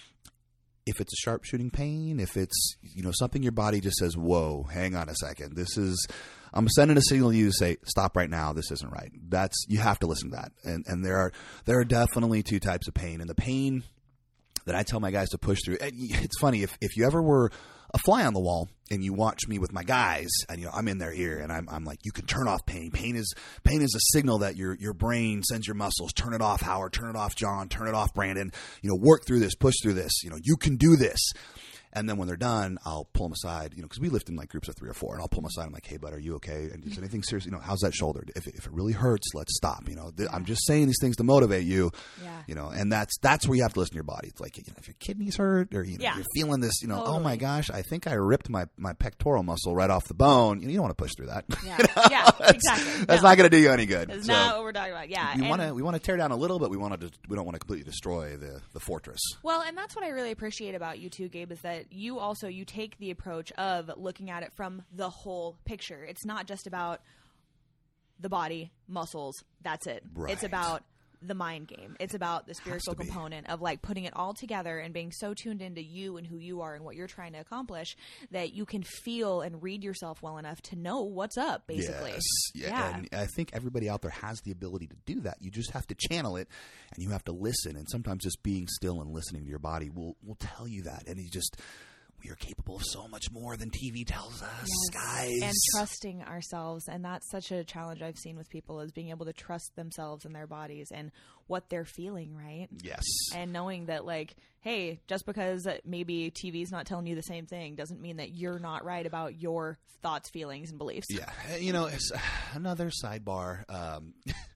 if it's a sharp shooting pain, if it's, you know, something your body just says, whoa, hang on a second, this is, I'm sending a signal to you to say, stop right now, this isn't right. That's, you have to listen to that. And and there are there are definitely two types of pain. And the pain that I tell my guys to push through, it's funny, if, if you ever were a fly on the wall and you watch me with my guys, and you know, I'm in their ear and I'm I'm like, you can turn off pain. Pain is pain is a signal that your your brain sends your muscles, turn it off, Howard, turn it off, John, turn it off, Brandon, you know, work through this, push through this, you know, you can do this. And then when they're done, I'll pull them aside, you know, because we lift in like groups of three or four, and I'll pull them aside. I'm like, hey, bud, are you okay? And is anything serious? You know, how's that shoulder? If it, if it really hurts, let's stop. You know, th- I'm just saying these things to motivate you. Yeah. You know, and that's that's where you have to listen to your body. It's like, you know, if your kidneys hurt, or you know, Yeah. you're feeling this, you know, Totally. oh my gosh, I think I ripped my, my pectoral muscle right off the bone. You, know, you don't want to push through that. Yeah, You know? yeah, That's- exactly. That's No. not going to do you any good. That's So not what we're talking about. Yeah. we and- want to we want to tear down a little, but we want to we don't want to completely destroy the the fortress. Well, and that's what I really appreciate about you too, Gabe, is that you also, you take the approach of looking at it from the whole picture. It's not just about the body, muscles, that's it. Right. It's about the mind game. It's about the spiritual component of like putting it all together and being so tuned into you and who you are and what you're trying to accomplish that you can feel and read yourself well enough to know what's up, basically. Yes. Yeah. Yeah. And I think everybody out there has the ability to do that. You just have to channel it and you have to listen. And sometimes just being still and listening to your body will, will tell you that. And you just, we are capable of so much more than T V tells us, yes. guys. And trusting ourselves. And that's such a challenge I've seen with people is being able to trust themselves and their bodies and what they're feeling, right? Yes. And knowing that, like, hey, just because maybe T V's not telling you the same thing doesn't mean that you're not right about your thoughts, feelings, and beliefs. Yeah. You know, it's another sidebar. Um,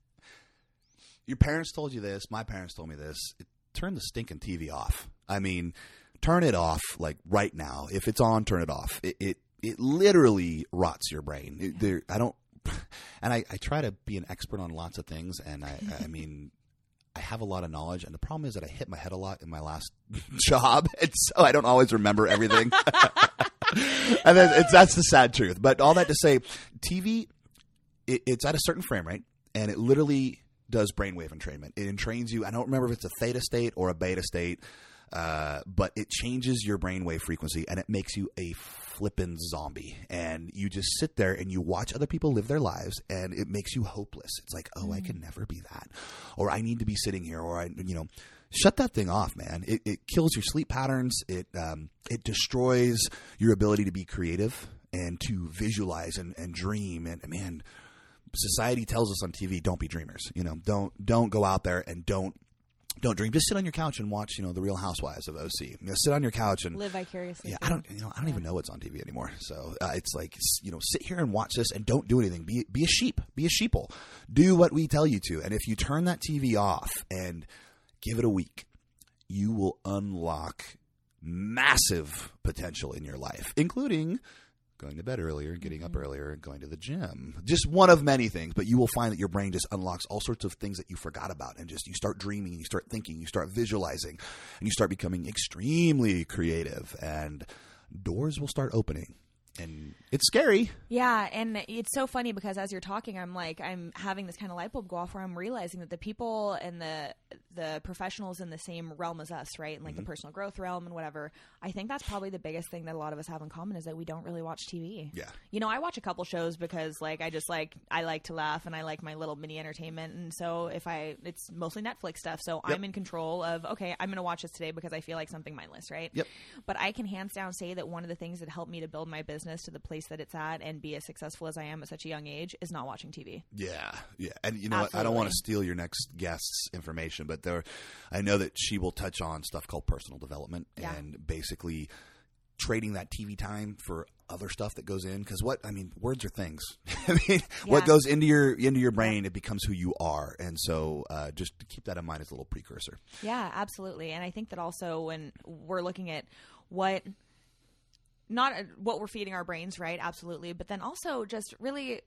your parents told you this. My parents told me this. Turn the stinking T V off. I mean... Turn it off, like, right now. If it's on, turn it off. It it, it literally rots your brain. It, there, I don't – and I, I try to be an expert on lots of things, and I, I mean I have a lot of knowledge, and the problem is that I hit my head a lot in my last job, and so I don't always remember everything. And then it's, that's the sad truth. But all that to say, T V, it, it's at a certain frame rate, and it literally does brainwave entrainment. It entrains you – I don't remember if it's a theta state or a beta state. Uh, but it changes your brainwave frequency and it makes you a flippin' zombie. And you just sit there and you watch other people live their lives and it makes you hopeless. It's like, oh, mm. I can never be that. Or I need to be sitting here. Or, I, you know, shut that thing off, man. It, it kills your sleep patterns. It, um, it destroys your ability to be creative and to visualize and, and dream. And, man, society tells us on T V, don't be dreamers. You know, don't, don't go out there and don't, Don't dream. Just sit on your couch and watch, you know, The Real Housewives of O C. You know, sit on your couch and live vicariously. Yeah, I don't, you know, I don't yeah. even know what's on T V anymore. So uh, it's like, you know, sit here and watch this and don't do anything. Be be a sheep. Be a sheeple. Do what we tell you to. And if you turn that T V off and give it a week, you will unlock massive potential in your life, including going to bed earlier, getting up earlier, and going to the gym. Just one of many things, but you will find that your brain just unlocks all sorts of things that you forgot about, and just you start dreaming, you start thinking, you start visualizing, and you start becoming extremely creative, and doors will start opening. And it's scary. Yeah, and it's so funny because as you're talking, I'm like, I'm having this kind of light bulb go off where I'm realizing that the people and the the professionals in the same realm as us, right, in like mm-hmm. the personal growth realm and whatever, I think that's probably the biggest thing that a lot of us have in common is that we don't really watch T V. Yeah. You know, I watch a couple shows because like I just like, I like to laugh and I like my little mini entertainment. And so if I, it's mostly Netflix stuff. So yep. I'm in control of, okay, I'm going to watch this today because I feel like something mindless, right? Yep. But I can hands down say that one of the things that helped me to build my business to the place that it's at and be as successful as I am at such a young age is not watching T V. Yeah. Yeah. And you know what? I don't want to steal your next guest's information, but there, I know that she will touch on stuff called personal development yeah. and basically trading that T V time for other stuff that goes in. Cause what, I mean, words are things. I mean, yeah. what goes into your, into your brain, it becomes who you are. And so, uh, just to keep that in mind as a little precursor. Yeah, absolutely. And I think that also when we're looking at what, not what we're feeding our brains, right? Absolutely. But then also just really,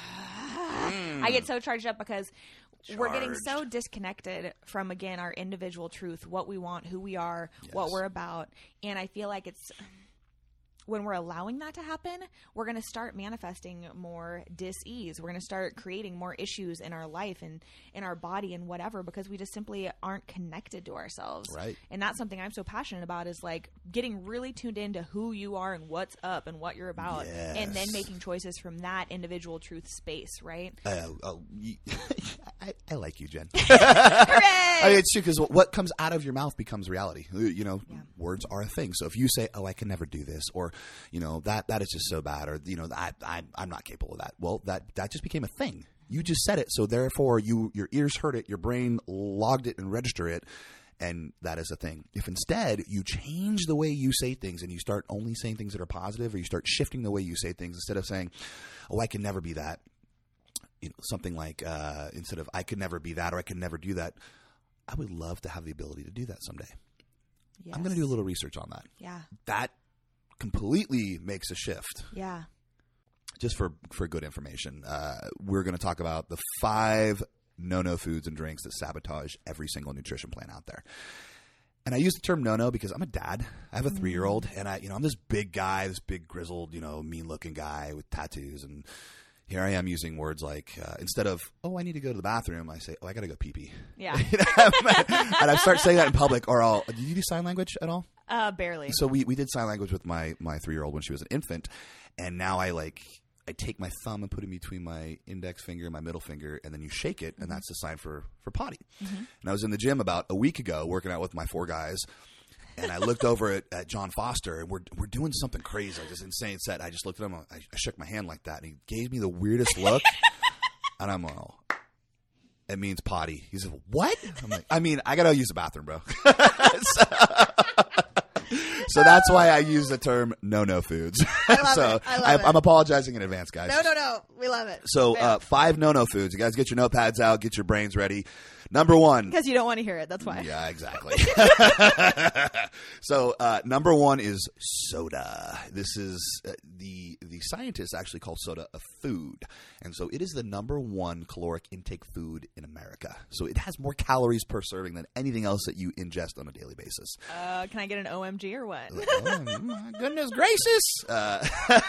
mm. I get so charged up because Charged. We're getting so disconnected from, again, our individual truth, what we want, who we are, yes. what we're about. And I feel like it's when we're allowing that to happen, we're going to start manifesting more dis-ease. We're going to start creating more issues in our life and in our body and whatever because we just simply aren't connected to ourselves. Right. And that's something I'm so passionate about is like getting really tuned into who you are and what's up and what you're about. Yes. And then making choices from that individual truth space, right? Uh, uh, I, I like you, Jen. Hooray! I mean, it's true because what comes out of your mouth becomes reality. You know, yeah. words are a thing. So if you say, oh, I can never do this, or, you know, that that is just so bad, or, you know, I, I, I'm not capable of that. Well, that, that just became a thing. You just said it. So therefore, you your ears heard it, your brain logged it and registered it, and that is a thing. If instead you change the way you say things and you start only saying things that are positive, or you start shifting the way you say things instead of saying, oh, I can never be that. You know, something like uh, instead of I could never be that or I could never do that, I would love to have the ability to do that someday. Yes. I'm going to do a little research on that. Yeah. That completely makes a shift. Yeah. Just for, for good information, uh, we're going to talk about the five no-no foods and drinks that sabotage every single nutrition plan out there. And I use the term no-no because I'm a dad. I have a three-year-old, and I, you know, I'm this big guy, this big grizzled, you know, mean-looking guy with tattoos, and here I am using words like, uh, instead of, oh, I need to go to the bathroom, I say, oh, I got to go pee-pee. Yeah. And I start saying that in public, or I'll, do you do sign language at all? Uh, barely. So we, we did sign language with my, my three-year-old when she was an infant, and now I like I take my thumb and put it between my index finger and my middle finger, and then you shake it, and mm-hmm. that's the sign for, for potty. Mm-hmm. And I was in the gym about a week ago working out with my four guys, and I looked over at, at John Foster, and we're we're doing something crazy, like this insane set. I just looked at him, I, I shook my hand like that, and he gave me the weirdest look, and I'm like, oh, it means potty. He said, what? I'm like, I mean, I got to use the bathroom, bro. so, So that's why I use the term no-no foods. I love so it. I love I, it. I'm apologizing in advance, guys. No, no, no. We love it. So uh, five no-no foods. You guys get your notepads out. Get your brains ready. Number one. Because you don't want to hear it. That's why. Yeah, exactly. So uh, number one is soda. This is uh, the the scientists actually call soda a food. And so it is the number one caloric intake food in America. So it has more calories per serving than anything else that you ingest on a daily basis. Uh, can I get an O M G or what? Oh, my goodness gracious. Uh,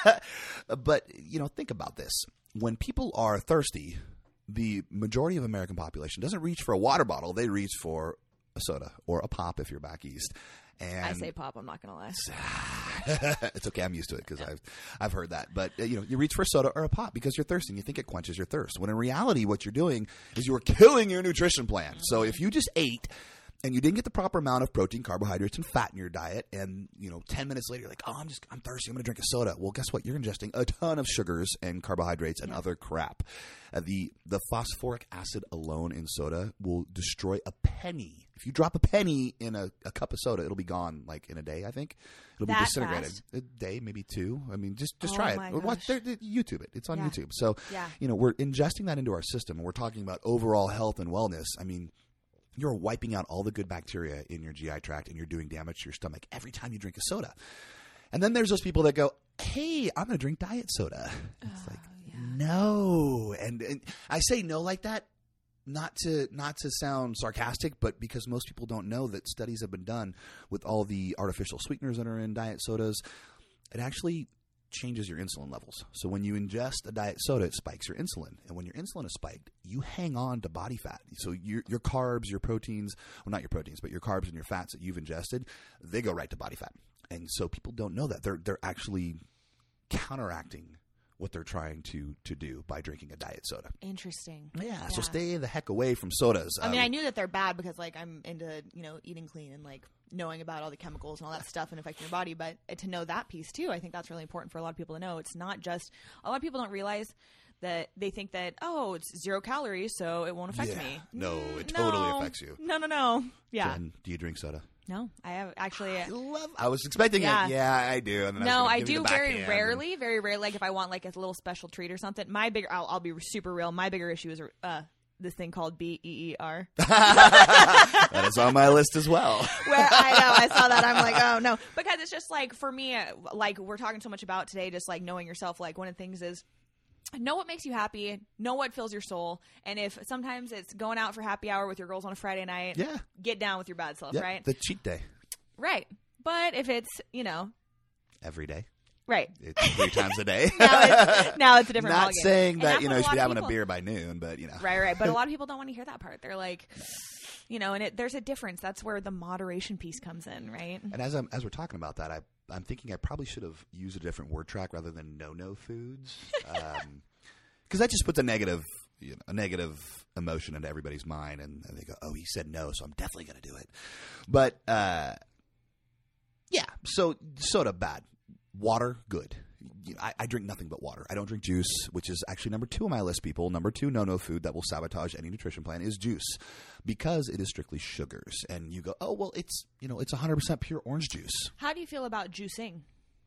but, you know, think about this. When people are thirsty, the majority of American population doesn't reach for a water bottle. They reach for a soda or a pop if you're back east. And I say pop. I'm not going to lie. It's okay. I'm used to it because I've I've heard that. But uh, you know, you reach for a soda or a pop because you're thirsty. And you think it quenches your thirst. When in reality, what you're doing is you're killing your nutrition plan. So if you just ate and you didn't get the proper amount of protein, carbohydrates, and fat in your diet, and you know, ten minutes later, you're like, oh, I'm just I'm thirsty. I'm going to drink a soda. Well, guess what? You're ingesting a ton of sugars and carbohydrates and yeah. other crap. Uh, the the phosphoric acid alone in soda will destroy a penny. If you drop a penny in a, a cup of soda, it'll be gone like in a day. I think it'll that be disintegrated. Fast? A day, maybe two. I mean, just just oh try my it. Watch there, YouTube it. It's on yeah. YouTube. So yeah. you know, we're ingesting that into our system, and we're talking about overall health and wellness. I mean, you're wiping out all the good bacteria in your G I tract, and you're doing damage to your stomach every time you drink a soda. And then there's those people that go, hey, I'm going to drink diet soda. It's oh, like, yeah. no. And, and I say no like that, not to not to sound sarcastic, but because most people don't know that studies have been done with all the artificial sweeteners that are in diet sodas. It actually changes your insulin levels. So when you ingest a diet soda, it spikes your insulin. And when your insulin is spiked, you hang on to body fat. So your, your carbs, your proteins, well, not your proteins, but your carbs and your fats that you've ingested, they go right to body fat. And so people don't know that. They're they're actually counteracting what they're trying to to do by drinking a diet soda. Interesting. Yeah, yeah. So stay the heck away from sodas. I mean, uh, I knew that they're bad because, like, I'm into, you know, eating clean and, like, knowing about all the chemicals and all that stuff and affecting your body. But to know that piece, too, I think that's really important for a lot of people to know. It's not just – a lot of people don't realize that they think that, oh, it's zero calories, so it won't affect yeah. me. No, it no. totally affects you. No, no, no. Yeah. Jen, do you drink soda? No, I have actually. I love. I was expecting yeah. it. Yeah, I do. And then no, I, I do very and... rarely, very rarely. Like if I want like a little special treat or something. My bigger, I'll, I'll be super real. My bigger issue is uh, this thing called B E E R. That is on my list as well. Where I know, I saw that. I'm like, oh no, because it's just like for me, like we're talking so much about today, just like knowing yourself. Like one of the things is. Know what makes you happy, know what fills your soul, and if sometimes it's going out for happy hour with your girls on a Friday night, yeah. get down with your bad self, yeah, right? The cheat day. Right. But if it's, you know. Every day. Right. It's three times a day. now, it's, now it's a different Not ballgame. saying And that, you know, you should be having people, a beer by noon, but, you know. Right, right. But a lot of people don't want to hear that part. They're like, you know, and it, there's a difference. That's where the moderation piece comes in, right? And as I'm, as we're talking about that, I, I'm thinking I probably should have used a different word track rather than no-no foods. Um Because that just puts a negative, you know, a negative emotion into everybody's mind, and, and they go, "Oh, he said no, so I'm definitely going to do it." But uh, yeah, so soda bad, water good. You know, I, I drink nothing but water. I don't drink juice, which is actually number two on my list. People, number two no-no food that will sabotage any nutrition plan is juice, because it is strictly sugars. And you go, "Oh, well, it's you know, it's one hundred percent pure orange juice." How do you feel about juicing?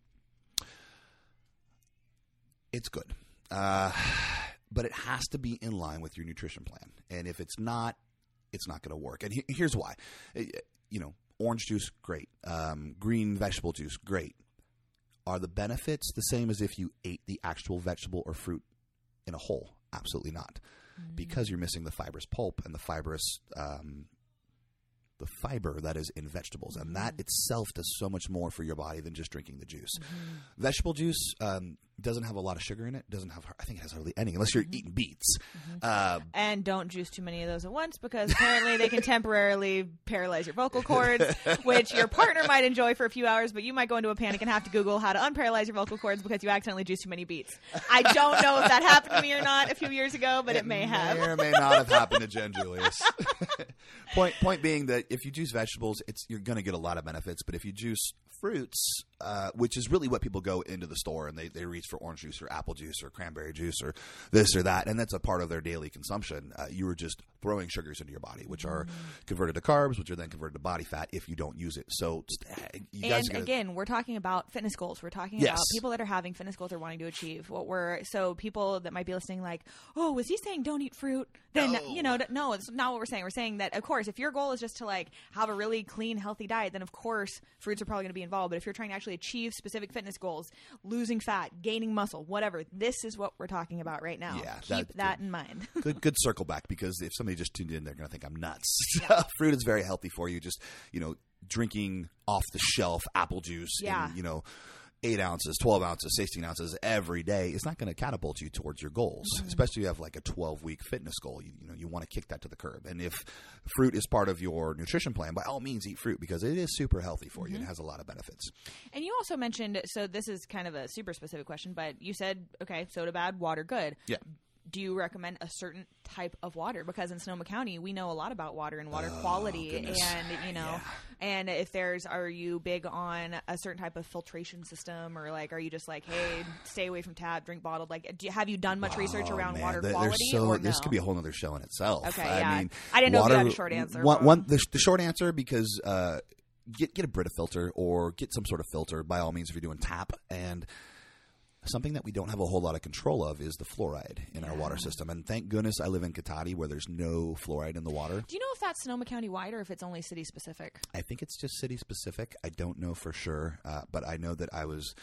It's good. Uh, but it has to be in line with your nutrition plan. And if it's not, it's not going to work. And he, here's why. You know, orange juice, great. Um, green vegetable juice, great. Are the benefits the same as if you ate the actual vegetable or fruit in a whole? Absolutely not. Mm-hmm. Because you're missing the fibrous pulp and the fibrous um, the fiber that is in vegetables. And that itself does so much more for your body than just drinking the juice. Mm-hmm. Vegetable juice, um, doesn't have a lot of sugar in it. Doesn't have, I think it has hardly any, unless you're mm-hmm. eating beets. Mm-hmm. Uh, and don't juice too many of those at once, because apparently they can temporarily paralyze your vocal cords, which your partner might enjoy for a few hours, but you might go into a panic and have to Google how to unparalyze your vocal cords because you accidentally juiced too many beets. I don't know if that happened to me or not a few years ago, but it, it may have. May or may not have happened to Jen Julius. point point being that if you juice vegetables, it's you're going to get a lot of benefits, but if you juice fruits, uh, which is really what people go into the store and they, they reach for orange juice or apple juice or cranberry juice or this or that, and that's a part of their daily consumption. Uh, you are just throwing sugars into your body, which are converted to carbs, which are then converted to body fat if you don't use it. So, you guys and gotta, again, we're talking about fitness goals. We're talking yes. about people that are having fitness goals they're wanting to achieve. What we're so people that might be listening, like, oh, was he saying don't eat fruit? Then no. you know, no, it's not what we're saying. We're saying that, of course, if your goal is just to like have a really clean, healthy diet, then of course fruits are probably going to be involved. But if you're trying to actually achieve specific fitness goals, losing fat, gaining muscle, whatever, this is what we're talking about right now. Yeah, Keep that, that in mind. good, good circle back, because if somebody just tuned in, they're going to think I'm nuts. Yeah. Fruit is very healthy for you. Just, you know, drinking off the shelf apple juice, yeah. and, you know, eight ounces, twelve ounces, sixteen ounces every day is not going to catapult you towards your goals, mm-hmm. especially if you have like a twelve week fitness goal. You, you know, you want to kick that to the curb. And if fruit is part of your nutrition plan, by all means eat fruit, because it is super healthy for mm-hmm. you and it has a lot of benefits. And you also mentioned, so this is kind of a super specific question, but you said, okay, soda bad, water good. Yeah. Do you recommend a certain type of water? Because in Sonoma County, we know a lot about water and water oh, quality, goodness. and you know, yeah. and if there's, are you big on a certain type of filtration system, or like, are you just like, hey, stay away from tap, drink bottled? Like, do you, have you done much research oh, around man. water There, quality? So, or this no? could be a whole other show in itself. Okay, I yeah. mean, I didn't know water, if you had a short answer. One, one the, the short answer, because uh, get get a Brita filter or get some sort of filter by all means if you're doing tap. And something that we don't have a whole lot of control of is the fluoride in yeah. our water system. And thank goodness I live in Cotati, where there's no fluoride in the water. Do you know if that's Sonoma County wide or if it's only city specific? I think it's just city specific. I don't know for sure, uh, but I know that I was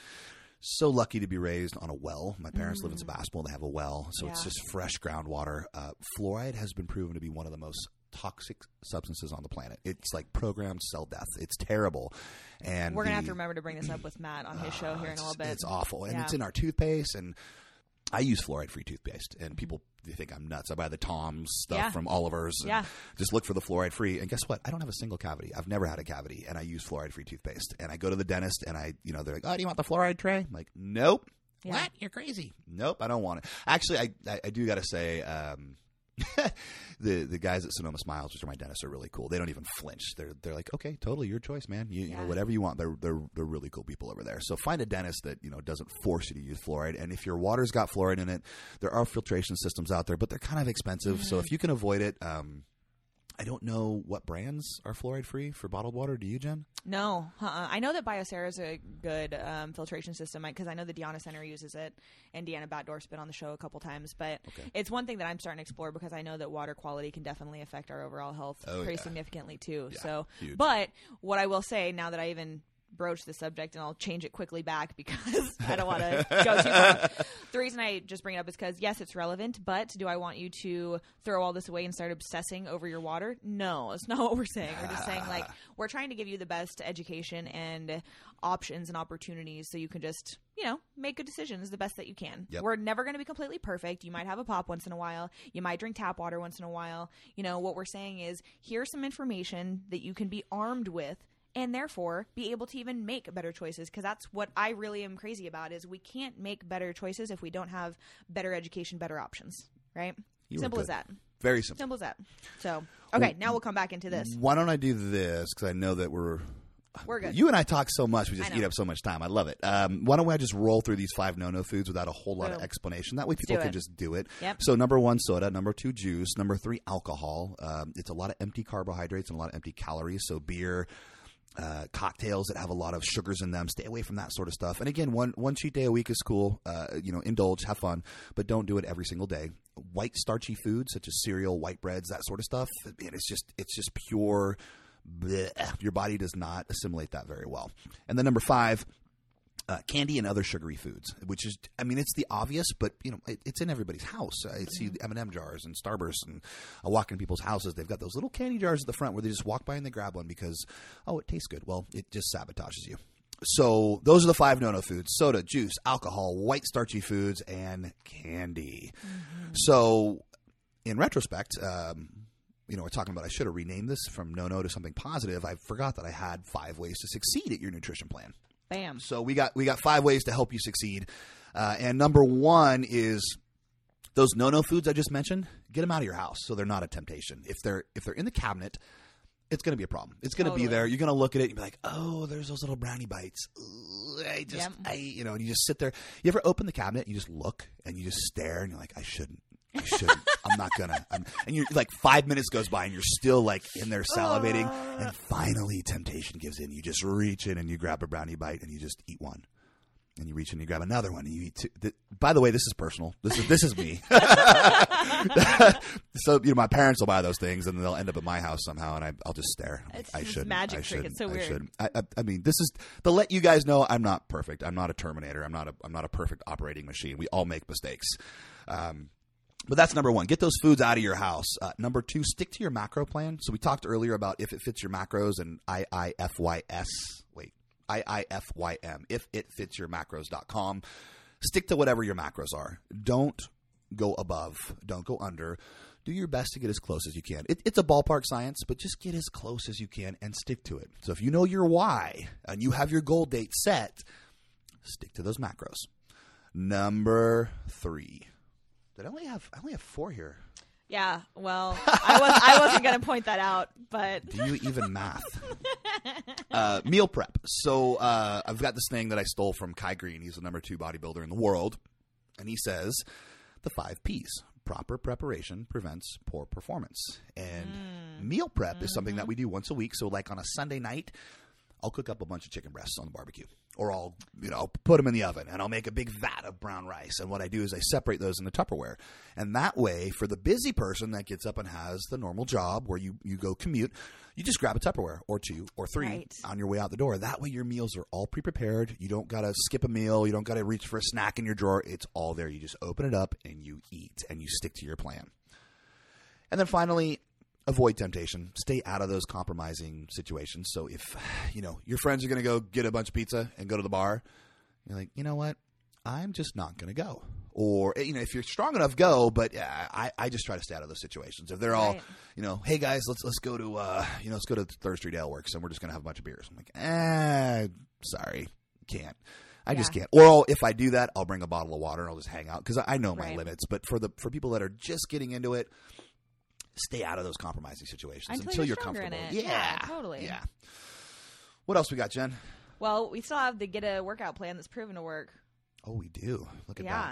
so lucky to be raised on a well. My parents mm. live in Sebastopol. They have a well, so yeah. it's just fresh groundwater. Uh, fluoride has been proven to be one of the most toxic substances on the planet. It's like programmed cell death. It's terrible. And we're going to the, have to remember to bring this up with Matt on his show here in a little bit. It's awful. And yeah. it's in our toothpaste, and I use fluoride-free toothpaste, and people they think I'm nuts. I buy the Tom's stuff yeah. from Oliver's. And yeah. just look for the fluoride-free. And guess what? I don't have a single cavity. I've never had a cavity, and I use fluoride-free toothpaste. And I go to the dentist, and I, you know, they're like, oh, do you want the fluoride tray? I'm like, nope. Yeah. What? You're crazy. Nope, I don't want it. Actually, I, I, I do got to say, um, the the guys at Sonoma Smiles, which are my dentists, are really cool. They don't even flinch. They're they're like, okay, totally your choice, man. You, yeah. you know, whatever you want. They're they're they're really cool people over there. So find a dentist that you know doesn't force you to use fluoride. And if your water's got fluoride in it, there are filtration systems out there, but they're kind of expensive. Mm-hmm. So if you can avoid it, um, I don't know what brands are fluoride free for bottled water. Do you, Jen? No. Uh-uh. I know that Biosera is a good um, filtration system because I know the Deanna Center uses it, and Deanna Batdorf's been on the show a couple times. But okay. it's one thing that I'm starting to explore because I know that water quality can definitely affect our overall health oh, pretty yeah. significantly too. Yeah, so, huge. But what I will say now that I even broach the subject, and I'll change it quickly back because I don't want to go too far. The reason I just bring it up is because, yes, it's relevant, but do I want you to throw all this away and start obsessing over your water? No, that's not what we're saying. We're just saying, like, we're trying to give you the best education and options and opportunities so you can just, you know, make good decisions the best that you can. Yep. We're never going to be completely perfect. You might have a pop once in a while. You might drink tap water once in a while. You know, what we're saying is here's some information that you can be armed with and therefore be able to even make better choices, because that's what I really am crazy about is we can't make better choices if we don't have better education, better options, right? You Simple as that. Very simple. Simple as that. So, okay, well, now we'll come back into this. Why don't I do this, because I know that we're... We're good. You and I talk so much, we just eat up so much time. I love it. Um, why don't I just roll through these five no-no foods without a whole lot Boom. of explanation? That way people can just do it. Yep. So number one, soda. Number two, juice. Number three, alcohol. Um, it's a lot of empty carbohydrates and a lot of empty calories. So beer... Uh, cocktails that have a lot of sugars in them. Stay away from that sort of stuff. And again, one one cheat day a week is cool. Uh, you know, indulge, have fun, but don't do it every single day. White starchy foods such as cereal, white breads, that sort of stuff. Man, it's just it's just pure. Bleh. Your body does not assimilate that very well. And then number five. Uh, candy and other sugary foods, which is, I mean, it's the obvious, but, you know, it, it's in everybody's house. I see the M and M jars and Starburst, and I walk into people's houses. They've got those little candy jars at the front where they just walk by and they grab one because, oh, it tastes good. Well, it just sabotages you. So those are the five no-no foods: soda, juice, alcohol, white starchy foods, and candy. Mm-hmm. So in retrospect, um, you know, we're talking about I should have renamed this from no-no to something positive. I forgot that I had five ways to succeed at your nutrition plan. Bam. So we got we got five ways to help you succeed. Uh, and number one is those no-no foods I just mentioned, get them out of your house so they're not a temptation. If they're if they're in the cabinet, it's going to be a problem. It's going to Totally. be there. You're going to look at it and be like, oh, there's those little brownie bites. Ugh, I just, Yep. I, you know, and you just sit there. You ever open the cabinet, you just look and you just stare and you're like, I shouldn't. I shouldn't. I'm not gonna. I'm, and you're like five minutes goes by and you're still like in there salivating. Uh. And finally, temptation gives in. You just reach in and you grab a brownie bite and you just eat one. And you reach in and you grab another one and you eat two. Th- By the way, this is personal. This is this is me. So you know, my parents will buy those things and they'll end up at my house somehow, and I, I'll just stare. It's I just shouldn't. magic I trick. shouldn't. It's so I weird. shouldn't. I, I, I mean, this is to let you guys know I'm not perfect. I'm not a Terminator. I'm not a. I'm not a perfect operating machine. We all make mistakes. Um, But that's number one. Get those foods out of your house. Uh, number two, stick to your macro plan. So we talked earlier about if it fits your macros and I I F Y S. Wait, I I F Y M. If it fits your macros dot com. Stick to whatever your macros are. Don't go above. Don't go under. Do your best to get as close as you can. It, it's a ballpark science, but just get as close as you can and stick to it. So if you know your why and you have your goal date set, stick to those macros. Number three. Did I only have I only have four here? Yeah, well, I was I wasn't gonna point that out, but do you even math? uh, meal prep. So uh, I've got this thing that I stole from Kai Green. He's the number two bodybuilder in the world, and he says the five P's: proper preparation prevents poor performance. And mm. meal prep mm-hmm. is something that we do once a week. So like on a Sunday night, I'll cook up a bunch of chicken breasts on the barbecue, or I'll, you know, I'll put them in the oven and I'll make a big vat of brown rice. And what I do is I separate those into Tupperware. And that way, for the busy person that gets up and has the normal job where you, you go commute, you just grab a Tupperware or two or three right. on your way out the door. That way your meals are all pre-prepared. You don't got to skip a meal. You don't got to reach for a snack in your drawer. It's all there. You just open it up and you eat and you stick to your plan. And then finally, avoid temptation. Stay out of those compromising situations. So if, you know, your friends are going to go get a bunch of pizza and go to the bar, you're like, you know what? I'm just not going to go. Or, you know, if you're strong enough, go. But uh, I, I just try to stay out of those situations. If they're all, right. you know, hey guys, let's let's go to, uh, you know, let's go to Third Street Ale Works and we're just going to have a bunch of beers. I'm like, eh, sorry, can't. I yeah. just can't. Or I'll, if I do that, I'll bring a bottle of water and I'll just hang out because I know my right. limits. But for the for people that are just getting into it, stay out of those compromising situations until, until you're, you're comfortable. In it. Yeah. yeah, totally. Yeah. What else we got, Jen? Well, we still have the get a workout plan that's proven to work. Oh, we do. Look at yeah. that.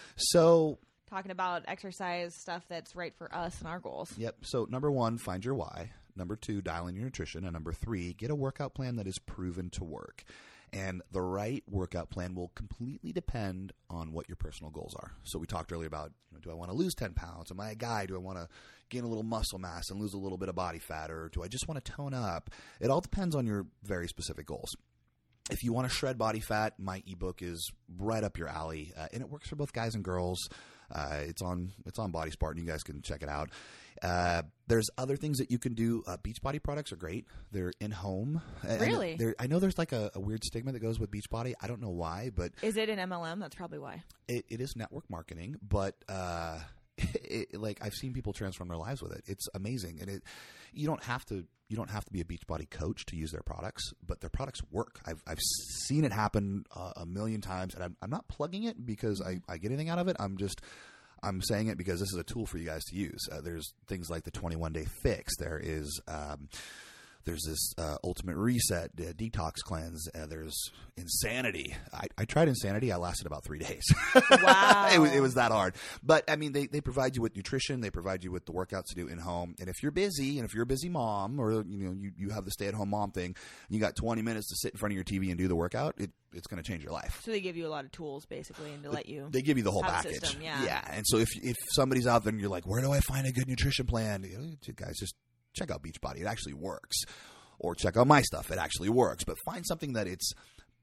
So, talking about exercise stuff that's right for us and our goals. Yep. So, number one, find your why. Number two, dial in your nutrition. And number three, get a workout plan that is proven to work. And the right workout plan will completely depend on what your personal goals are. So we talked earlier about, you know, do I want to lose ten pounds? Am I a guy? Do I want to gain a little muscle mass and lose a little bit of body fat? Or do I just want to tone up? It all depends on your very specific goals. If you want to shred body fat, my ebook is right up your alley, uh, and it works for both guys and girls. Uh, it's on it's on Body Spartan. You guys can check it out. Uh, there's other things that you can do. Uh, Beachbody products are great. They're in home. Really? And I know there's like a, a weird stigma that goes with Beachbody. I don't know why, but is it an M L M? That's probably why. It, it is network marketing, but uh, it, it, like I've seen people transform their lives with it. It's amazing, and it you don't have to you don't have to be a Beachbody coach to use their products, but their products work. I've I've seen it happen uh, a million times, and I'm I'm not plugging it because I, I get anything out of it. I'm just I'm saying it because this is a tool for you guys to use. Uh, there's things like the twenty-one day fix. There is um, there's this uh, ultimate reset uh, detox cleanse. Uh, there's Insanity. I, I tried Insanity. I lasted about three days. Wow, it was it was that hard. But I mean, they they provide you with nutrition. They provide you with the workouts to do in home. And if you're busy, and if you're a busy mom, or you know you, you have the stay at home mom thing, and you got twenty minutes to sit in front of your T V and do the workout, it it's going to change your life. So they give you a lot of tools, basically, and to let you. They give you the whole have package. A system, yeah. yeah. And so if if somebody's out there and you're like, where do I find a good nutrition plan? You know, guys, just check out Beachbody. It actually works. Or check out my stuff. It actually works. But find something that it's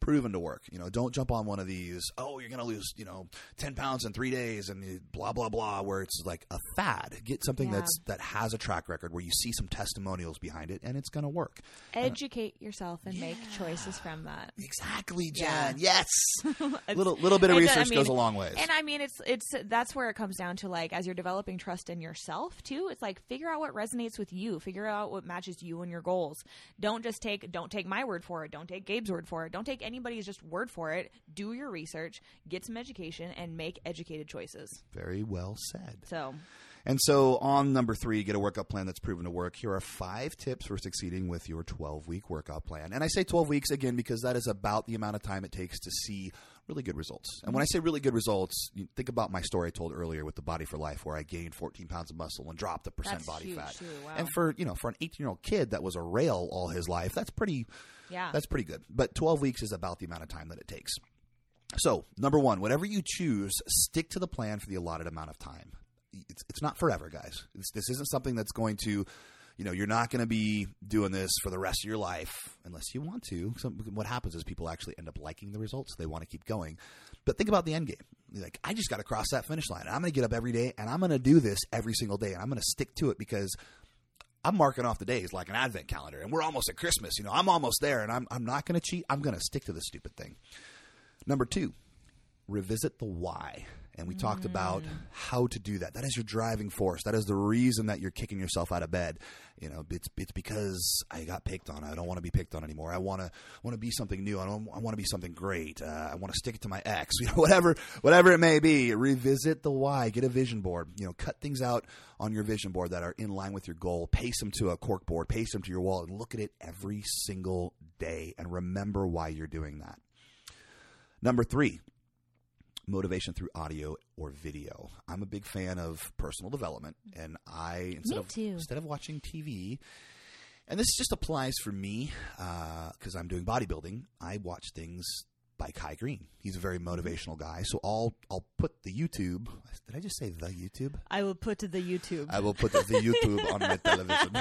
proven to work. You know, don't jump on one of these, oh, you're going to lose, you know, ten pounds in three days and you blah, blah, blah, where it's like a fad. Get something Yeah. that's that has a track record where you see some testimonials behind it and it's going to work. Educate yourself and make Yeah. choices from that. Exactly, Jen. Yeah. Yes. A little, little bit of It does- research I mean- goes a long ways. And I mean, it's it's that's where it comes down to, like, as you're developing trust in yourself too. It's like, figure out what resonates with you. Figure out what matches you and your goals. Don't just take don't take my word for it. Don't take Gabe's word for it. Don't take anybody's just word for it. Do your research, get some education, and make educated choices. Very well said. So, And so on number three, get a workout plan that's proven to work. Here are five tips for succeeding with your twelve-week workout plan. And I say twelve weeks, again, because that is about the amount of time it takes to see really good results. And when I say really good results, you think about my story I told earlier with the Body for Life, where I gained fourteen pounds of muscle and dropped a percent That's body huge, fat. too. Wow. And for, you know, for an eighteen-year-old kid that was a rail all his life, that's pretty yeah. that's pretty good. But twelve weeks is about the amount of time that it takes. So, number one, whatever you choose, stick to the plan for the allotted amount of time. It's it's not forever, guys. It's, this isn't something that's going to, you know, you're not going to be doing this for the rest of your life unless you want to. So what happens is people actually end up liking the results. They want to keep going. But think about the end game. You're like, I just got to cross that finish line. I'm going to get up every day, and I'm going to do this every single day, and I'm going to stick to it because I'm marking off the days like an advent calendar, and we're almost at Christmas. You know, I'm almost there, and I'm I'm not going to cheat. I'm going to stick to this stupid thing. Number two, revisit the why. And we talked about how to do that. That is your driving force. That is the reason that you're kicking yourself out of bed. You know, it's it's because I got picked on. I don't want to be picked on anymore. I want to want to be something new. I don't. I want to be something great. Uh, I want to stick it to my ex. You know, whatever whatever it may be. Revisit the why. Get a vision board. You know, cut things out on your vision board that are in line with your goal. Paste them to a cork board. Paste them to your wall, and look at it every single day. And remember why you're doing that. Number three. Motivation through audio or video. I'm a big fan of personal development, and I instead Me of too. instead of watching T V, and this just applies for me because uh, I'm doing bodybuilding. I watch things by Kai Green. He's a very motivational guy, so I'll I'll put the YouTube. Did I just say the YouTube? I will put to the YouTube. I will put the, the YouTube on my television.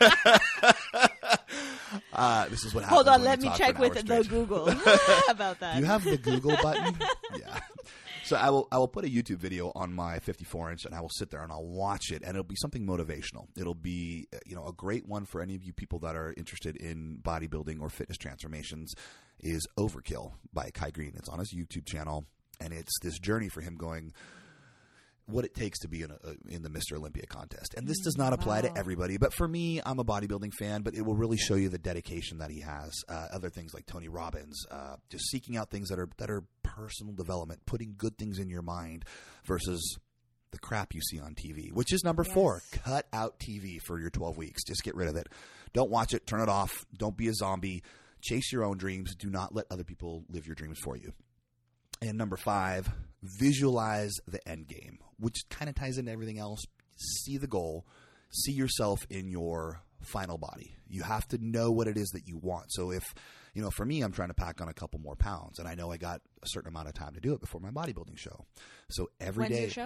uh, this is what happens. Hold on, when let you me talk check for an with hour the straight. Google about that. Do you have the Google button? Yeah. So I will I will put a YouTube video on my fifty-four inch, and I will sit there and I'll watch it, and it'll be something motivational. It'll be, you know, a great one for any of you people that are interested in bodybuilding or fitness transformations is Overkill by Kai Green. It's on his YouTube channel, and it's this journey for him going what it takes to be in, a, in the Mister Olympia contest. And this does not apply Wow. to everybody, but for me, I'm a bodybuilding fan, but it will really show you the dedication that he has. Uh, other things like Tony Robbins, uh, just seeking out things that are that are personal development, putting good things in your mind versus the crap you see on T V, which is number Yes. four. Cut out T V for your twelve weeks. Just get rid of it. Don't watch it. Turn it off. Don't be a zombie. Chase your own dreams. Do not let other people live your dreams for you. And number five, visualize the end game, which kind of ties into everything else. See the goal. See yourself in your final body. You have to know what it is that you want. So if, you know, for me, I'm trying to pack on a couple more pounds, and I know I got a certain amount of time to do it before my bodybuilding show. So every When's day, your show?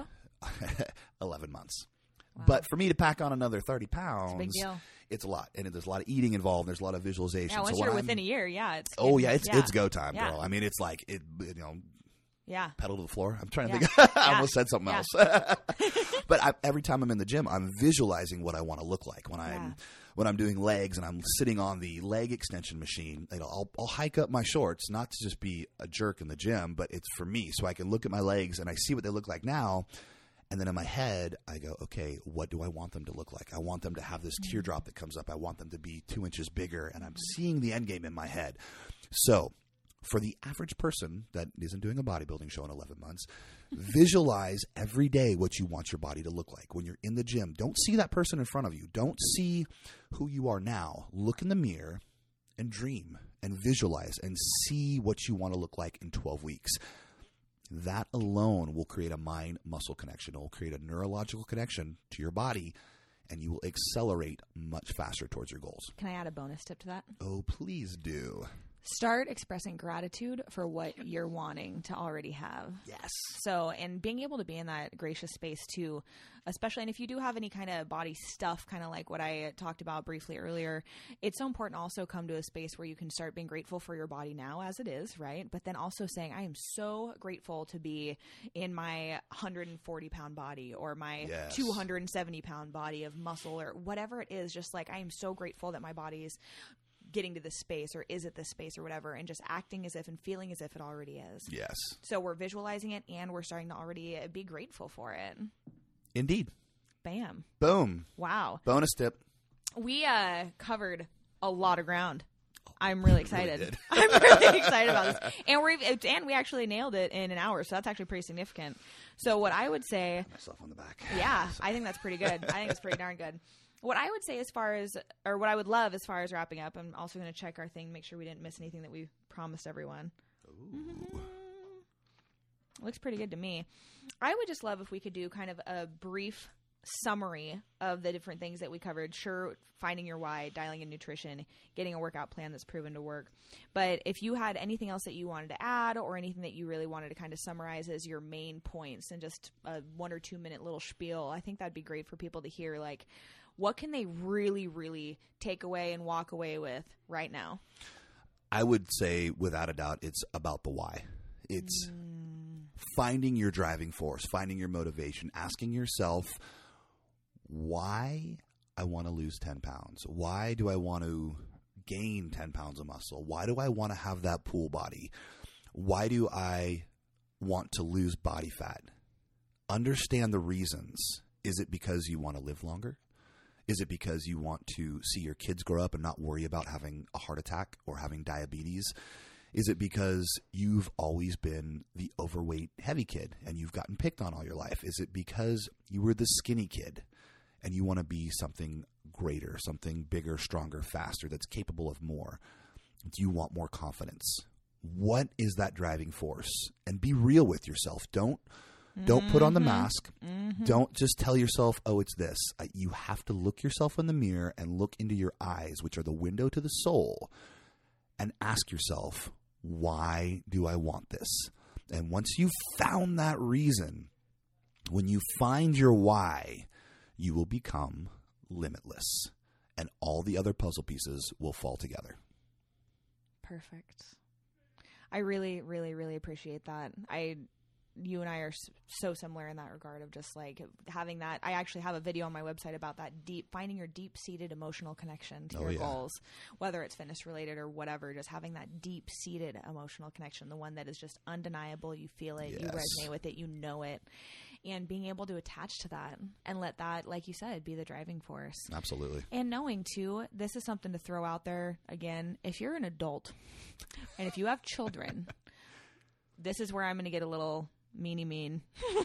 eleven months. Wow. But for me to pack on another thirty pounds, It's a big deal. it's a lot. And there's a lot of eating involved. There's a lot of visualization. Yeah, once so you're when within I'm- a year, yeah, it's Oh, yeah, it's yeah. it's go time, Yeah. girl. I mean, it's like, it, you know, Yeah. pedal to the floor. I'm trying to Yeah. think. I Yeah. almost said something Yeah. else. But I, every time I'm in the gym, I'm visualizing what I want to look like when I'm Yeah. when I'm doing legs and I'm sitting on the leg extension machine. You know, I'll, I'll hike up my shorts, not to just be a jerk in the gym, but it's for me, so I can look at my legs and I see what they look like now. And then in my head, I go, okay, what do I want them to look like? I want them to have this teardrop that comes up. I want them to be two inches bigger, and I'm seeing the end game in my head. So for the average person that isn't doing a bodybuilding show in eleven months, visualize every day what you want your body to look like. When you're in the gym, don't see that person in front of you. Don't see who you are now. Look in the mirror and dream and visualize and see what you want to look like in twelve weeks. That alone will create a mind-muscle connection. It will create a neurological connection to your body, and you will accelerate much faster towards your goals. Can I add a bonus tip to that? Oh, please do. Start expressing gratitude for what you're wanting to already have. Yes. So, and being able to be in that gracious space too, especially, and if you do have any kind of body stuff, kind of like what I talked about briefly earlier, it's so important to also come to a space where you can start being grateful for your body now as it is, right? But then also saying, I am so grateful to be in my one hundred forty pound body or my Yes. two hundred seventy pound body of muscle or whatever it is. Just like, I am so grateful that my body is getting to this space or is it this space or whatever, and just acting as if and feeling as if it already is. Yes. So we're visualizing it and we're starting to already be grateful for it. Indeed. Bam. Boom. Wow. Bonus tip. We uh, covered a lot of ground. I'm really excited. did. I'm really excited about this. And we and we actually nailed it in an hour, so that's actually pretty significant. So what I would say, Myself on the back. yeah, I think that's pretty good. I think it's pretty darn good. What I would say as far as, or what I would love as far as wrapping up, I'm also going to check our thing, make sure we didn't miss anything that we promised everyone. Ooh. Looks pretty good to me. I would just love if we could do kind of a brief summary of the different things that we covered. Sure, finding your why, dialing in nutrition, getting a workout plan that's proven to work. But if you had anything else that you wanted to add or anything that you really wanted to kind of summarize as your main points and just a one or two minute little spiel, I think that'd be great for people to hear. Like, what can they really, really take away and walk away with right now? I would say, without a doubt, it's about the why. It's mm. finding your driving force, finding your motivation, asking yourself, why I want to lose ten pounds? Why do I want to gain ten pounds of muscle? Why do I want to have that pool body? Why do I want to lose body fat? Understand the reasons. Is it because you want to live longer? Is it because you want to see your kids grow up and not worry about having a heart attack or having diabetes? Is it because you've always been the overweight heavy kid and you've gotten picked on all your life? Is it because you were the skinny kid and you want to be something greater, something bigger, stronger, faster, that's capable of more? Do you want more confidence? What is that driving force? And be real with yourself. Don't Don't mm-hmm. put on the mask. Mm-hmm. Don't just tell yourself, oh, it's this. You have to look yourself in the mirror and look into your eyes, which are the window to the soul, and ask yourself, why do I want this? And once you've found that reason, when you find your why, you will become limitless, and all the other puzzle pieces will fall together. Perfect. I really, really, really appreciate that. I... You and I are so similar in that regard of just like having that. I actually have a video on my website about that deep, finding your deep seated emotional connection to oh, your yeah. goals, whether it's fitness related or whatever, just having that deep seated emotional connection, the one that is just undeniable. You feel it, yes. you resonate with it, you know it, and being able to attach to that and let that, like you said, be the driving force. Absolutely. And knowing too, this is something to throw out there again. If you're an adult and if you have children, this is where I'm going to get a little meanie mean.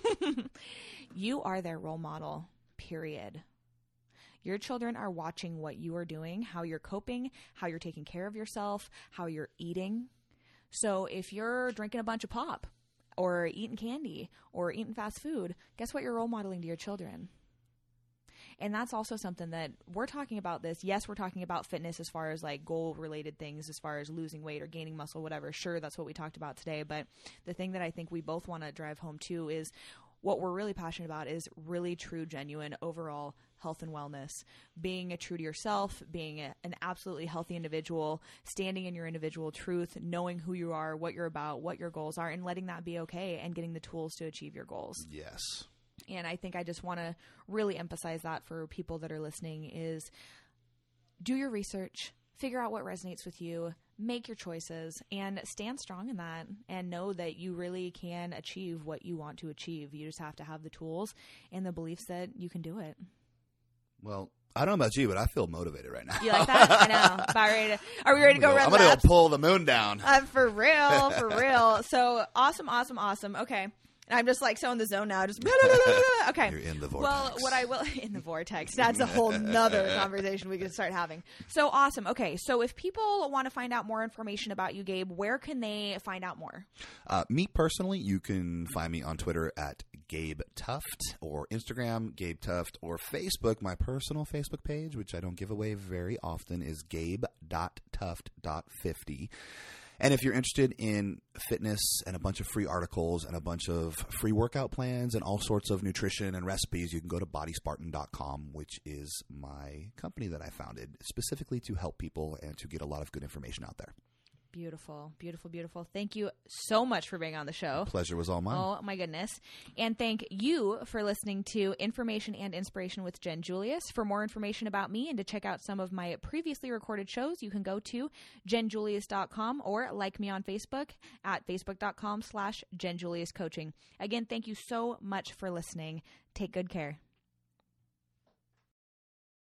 You are their role model, period. Your children are watching what you are doing, how you're coping, how you're taking care of yourself, how you're eating. So if you're drinking a bunch of pop or eating candy or eating fast food, guess what you're role modeling to your children? And that's also something that we're talking about this. Yes, we're talking about fitness as far as like goal related things, as far as losing weight or gaining muscle, whatever. Sure, that's what we talked about today. But the thing that I think we both want to drive home too is what we're really passionate about is really true, genuine overall health and wellness, being a true to yourself, being a, an absolutely healthy individual, standing in your individual truth, knowing who you are, what you're about, what your goals are, and letting that be okay and getting the tools to achieve your goals. Yes. And I think I just want to really emphasize that for people that are listening is do your research, figure out what resonates with you, make your choices, and stand strong in that and know that you really can achieve what you want to achieve. You just have to have the tools and the beliefs that you can do it. Well, I don't know about you, but I feel motivated right now. You like that? I know. About ready to, are we ready to go, go run I'm going to go pull the moon down. Uh, for real, for real. So awesome, awesome, awesome. Okay. And I'm just like so in the zone now. Just blah, blah, blah, blah. Okay. You're in the vortex. Well, what I will in the vortex. That's a whole nother conversation we could start having. So awesome. Okay. So if people want to find out more information about you, Gabe, where can they find out more? Uh, me personally, you can find me on Twitter at Gabe Tuft, or Instagram, Gabe Tuft, or Facebook. My personal Facebook page, which I don't give away very often, is gabe dot tuft dot fifty. And if you're interested in fitness and a bunch of free articles and a bunch of free workout plans and all sorts of nutrition and recipes, you can go to body spartan dot com, which is my company that I founded specifically to help people and to get a lot of good information out there. Beautiful, beautiful, beautiful. Thank you so much for being on the show. The pleasure was all mine. Oh, my goodness. And thank you for listening to Information and Inspiration with Jen Julius. For more information about me and to check out some of my previously recorded shows, you can go to jen julius dot com or like me on Facebook at facebook dot com slash jen julius coaching. Again, thank you so much for listening. Take good care.